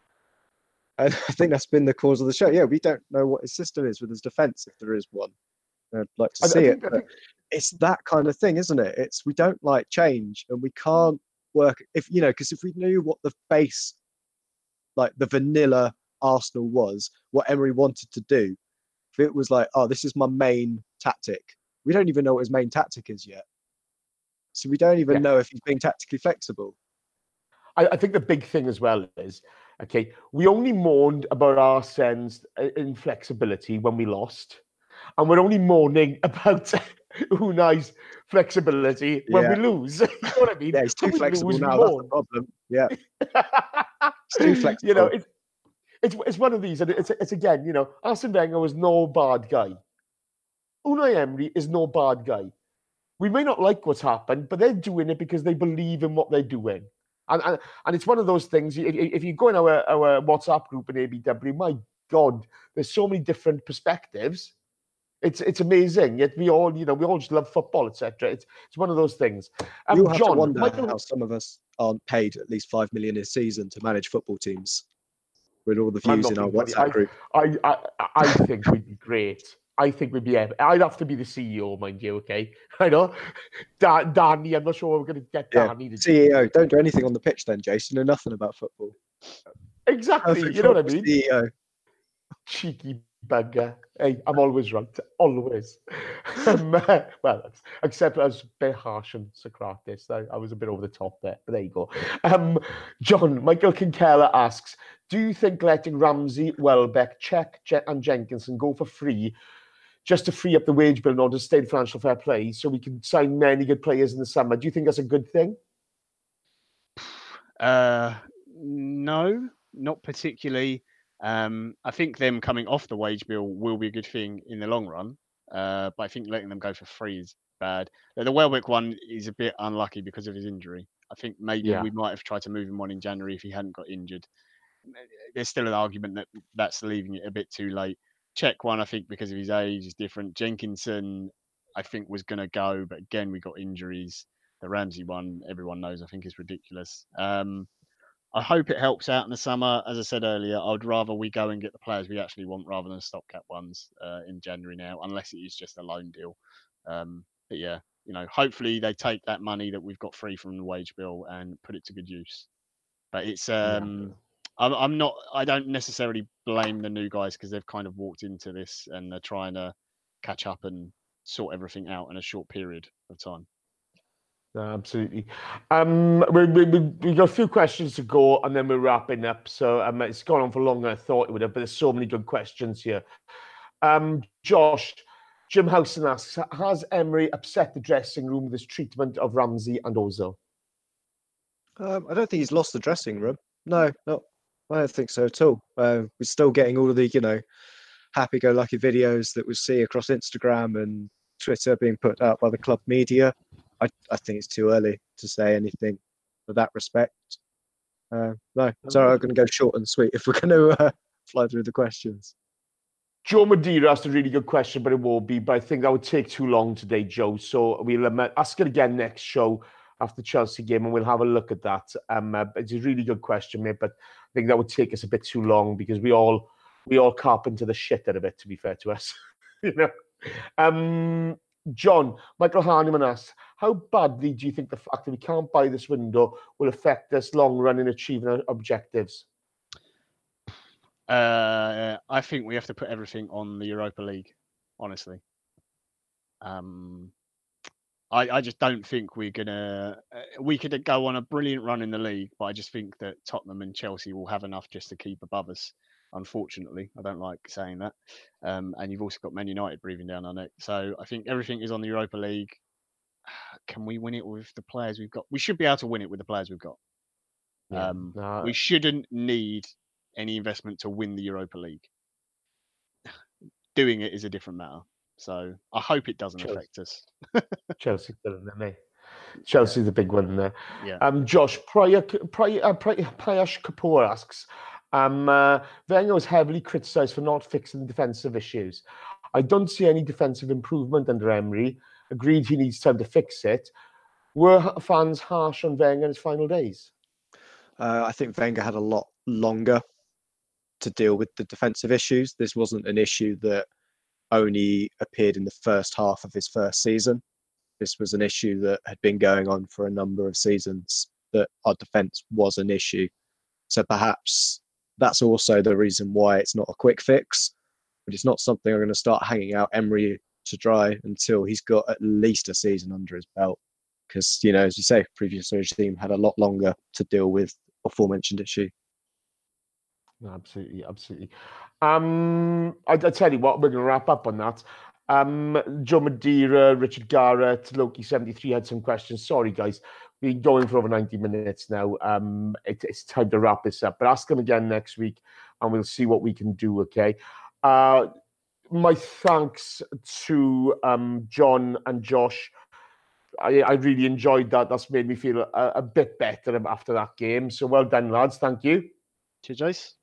I think that's been the cause of the show. Yeah, we don't know what his system is with his defence, if there is one. I'd like to see it. But it's that kind of thing, isn't it? We don't like change, and we can't work because if we knew what the base, like the vanilla Arsenal was, what Emery wanted to do, if it was like, oh, this is my main tactic, we don't even know what his main tactic is yet. So we don't even know if he's being tactically flexible. I think the big thing as well is, we only mourned about Arsene's inflexibility when we lost. And we're only mourning about Unai's flexibility when we lose. You know what I mean? Yeah, he's too flexible now. That's the problem. Yeah, he's too flexible. It's one of these, and it's again, Arsene Wenger was no bad guy. Unai Emery is no bad guy. We may not like what's happened, but they're doing it because they believe in what they're doing. And it's one of those things. If you go in our WhatsApp group in ABW, my God, there's so many different perspectives. It's amazing. Yet we all just love football, etc. It's one of those things. You have to wonder how some of us aren't paid at least $5 million a season to manage football teams. With all the views in our WhatsApp group, I think we'd be great. I think we'd be. I'd have to be the CEO, mind you. Okay, I know. Danny, I'm not sure we're going to get Danny. CEO, don't do anything on the pitch, then, Jason. You know nothing about football. Exactly. Perfect, you know what I mean? CEO. Cheeky bugger. Hey, I'm always right. Always. Well, except I was a bit harsh on Socrates. I was a bit over the top there, but there you go. John, Michael Kinkella asks, do you think letting Ramsey, Welbeck, Czech and Jenkinson go for free just to free up the wage bill in order to stay in financial fair play so we can sign many good players in the summer, do you think that's a good thing? No, not particularly. I think them coming off the wage bill will be a good thing in the long run, but I think letting them go for free is bad. The Welbeck one is a bit unlucky because of his injury. I think maybe we might have tried to move him on in January if he hadn't got injured. There's still an argument that that's leaving it a bit too late. Czech one, I think, because of his age, is different. Jenkinson, I think, was going to go, but again, we got injuries. The Ramsey one, everyone knows, I think, is ridiculous. I hope it helps out in the summer. As I said earlier, I'd rather we go and get the players we actually want rather than stopgap ones in January now, unless it is just a loan deal. But yeah, hopefully they take that money that we've got free from the wage bill and put it to good use. But it's I don't necessarily blame the new guys because they've kind of walked into this and they're trying to catch up and sort everything out in a short period of time. Absolutely. We got a few questions to go and then we're wrapping up. So it's gone on for longer than I thought it would have, but there's so many good questions here. Josh, Jim Housen asks, has Emery upset the dressing room with his treatment of Ramsey and Ozil? I don't think he's lost the dressing room. No, I don't think so at all. We're still getting all of the, happy-go-lucky videos that we see across Instagram and Twitter being put out by the club media. I think it's too early to say anything for that respect. No, sorry, I'm going to go short and sweet if we're going to fly through the questions. Joe Madeira asked a really good question, but it won't be. But I think that would take too long today, Joe. So we'll ask it again next show after the Chelsea game, and we'll have a look at that. It's a really good question, mate, but I think that would take us a bit too long because we all carpenter the shit out of it, to be fair to us. John, Michael Harniman asks, how badly do you think the fact that we can't buy this window will affect us long run in achieving our objectives? I think we have to put everything on the Europa League, honestly. I just don't think we're gonna. We could go on a brilliant run in the league, but I just think that Tottenham and Chelsea will have enough just to keep above us. Unfortunately, I don't like saying that. And you've also got Man United breathing down our neck. So I think everything is on the Europa League. Can we win it with the players we've got? We should be able to win it with the players we've got. We shouldn't need any investment to win the Europa League. Doing it is a different matter. So I hope it doesn't affect us. Chelsea's still in there, mate. Chelsea's the big one in there. Yeah. Josh, Prayash Kapoor asks, Wenger was heavily criticised for not fixing defensive issues. I don't see any defensive improvement under Emery. Agreed he needs time to fix it. Were fans harsh on Wenger in his final days? I think Wenger had a lot longer to deal with the defensive issues. This wasn't an issue that only appeared in the first half of his first season. This was an issue that had been going on for a number of seasons, that our defence was an issue. So perhaps that's also the reason why it's not a quick fix, but it's not something I'm going to start hanging out Emery to dry until he's got at least a season under his belt. Because, you know, as you say, previous regime had a lot longer to deal with aforementioned issue. Absolutely. I tell you what, we're going to wrap up on that. Joe Madeira, Richard Garrett, Loki73 had some questions. Sorry, guys. We've been going for over 90 minutes now. It's time to wrap this up. But ask them again next week, and we'll see what we can do, okay? My thanks to John and Josh. I really enjoyed that. That's made me feel a bit better after that game. So well done, lads. Thank you. Cheers, Jace.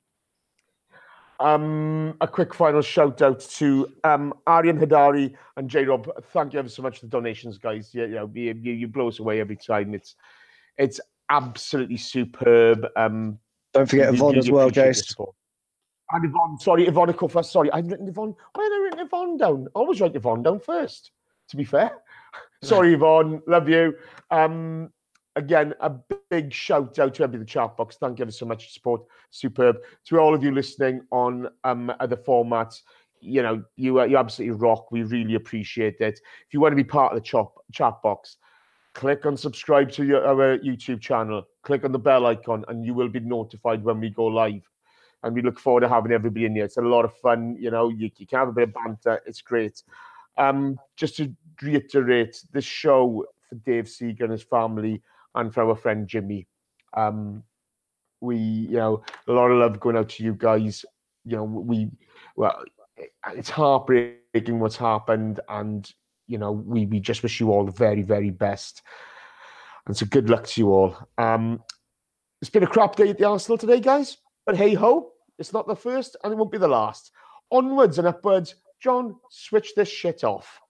A quick final shout out to Aryan Hadari and J Rob. Thank you ever so much for the donations, guys. You blow us away every time. It's absolutely superb. Don't forget Yvonne as well, Jace. And Yvonne, sorry, Yvonne Cufa. Sorry, I've written Yvonne. Why have I written Yvonne down? I always write Yvonne down first, to be fair. Sorry, Yvonne. Love you. Again, a big shout out to everybody in the chat box. Thank you ever so much for support. Superb. To all of you listening on other formats, you absolutely rock. We really appreciate it. If you want to be part of the chat box, click on subscribe to our YouTube channel. Click on the bell icon, and you will be notified when we go live. And we look forward to having everybody in here. It's a lot of fun. You can have a bit of banter. It's great. Just to reiterate, this show for Dave Seeger and his family, and for our friend Jimmy, a lot of love going out to you guys. It's heartbreaking what's happened, and we just wish you all the very, very best. And so good luck to you all. It's been a crap day at the Arsenal today, guys, but hey ho, it's not the first and it won't be the last. Onwards and upwards. John, switch this shit off.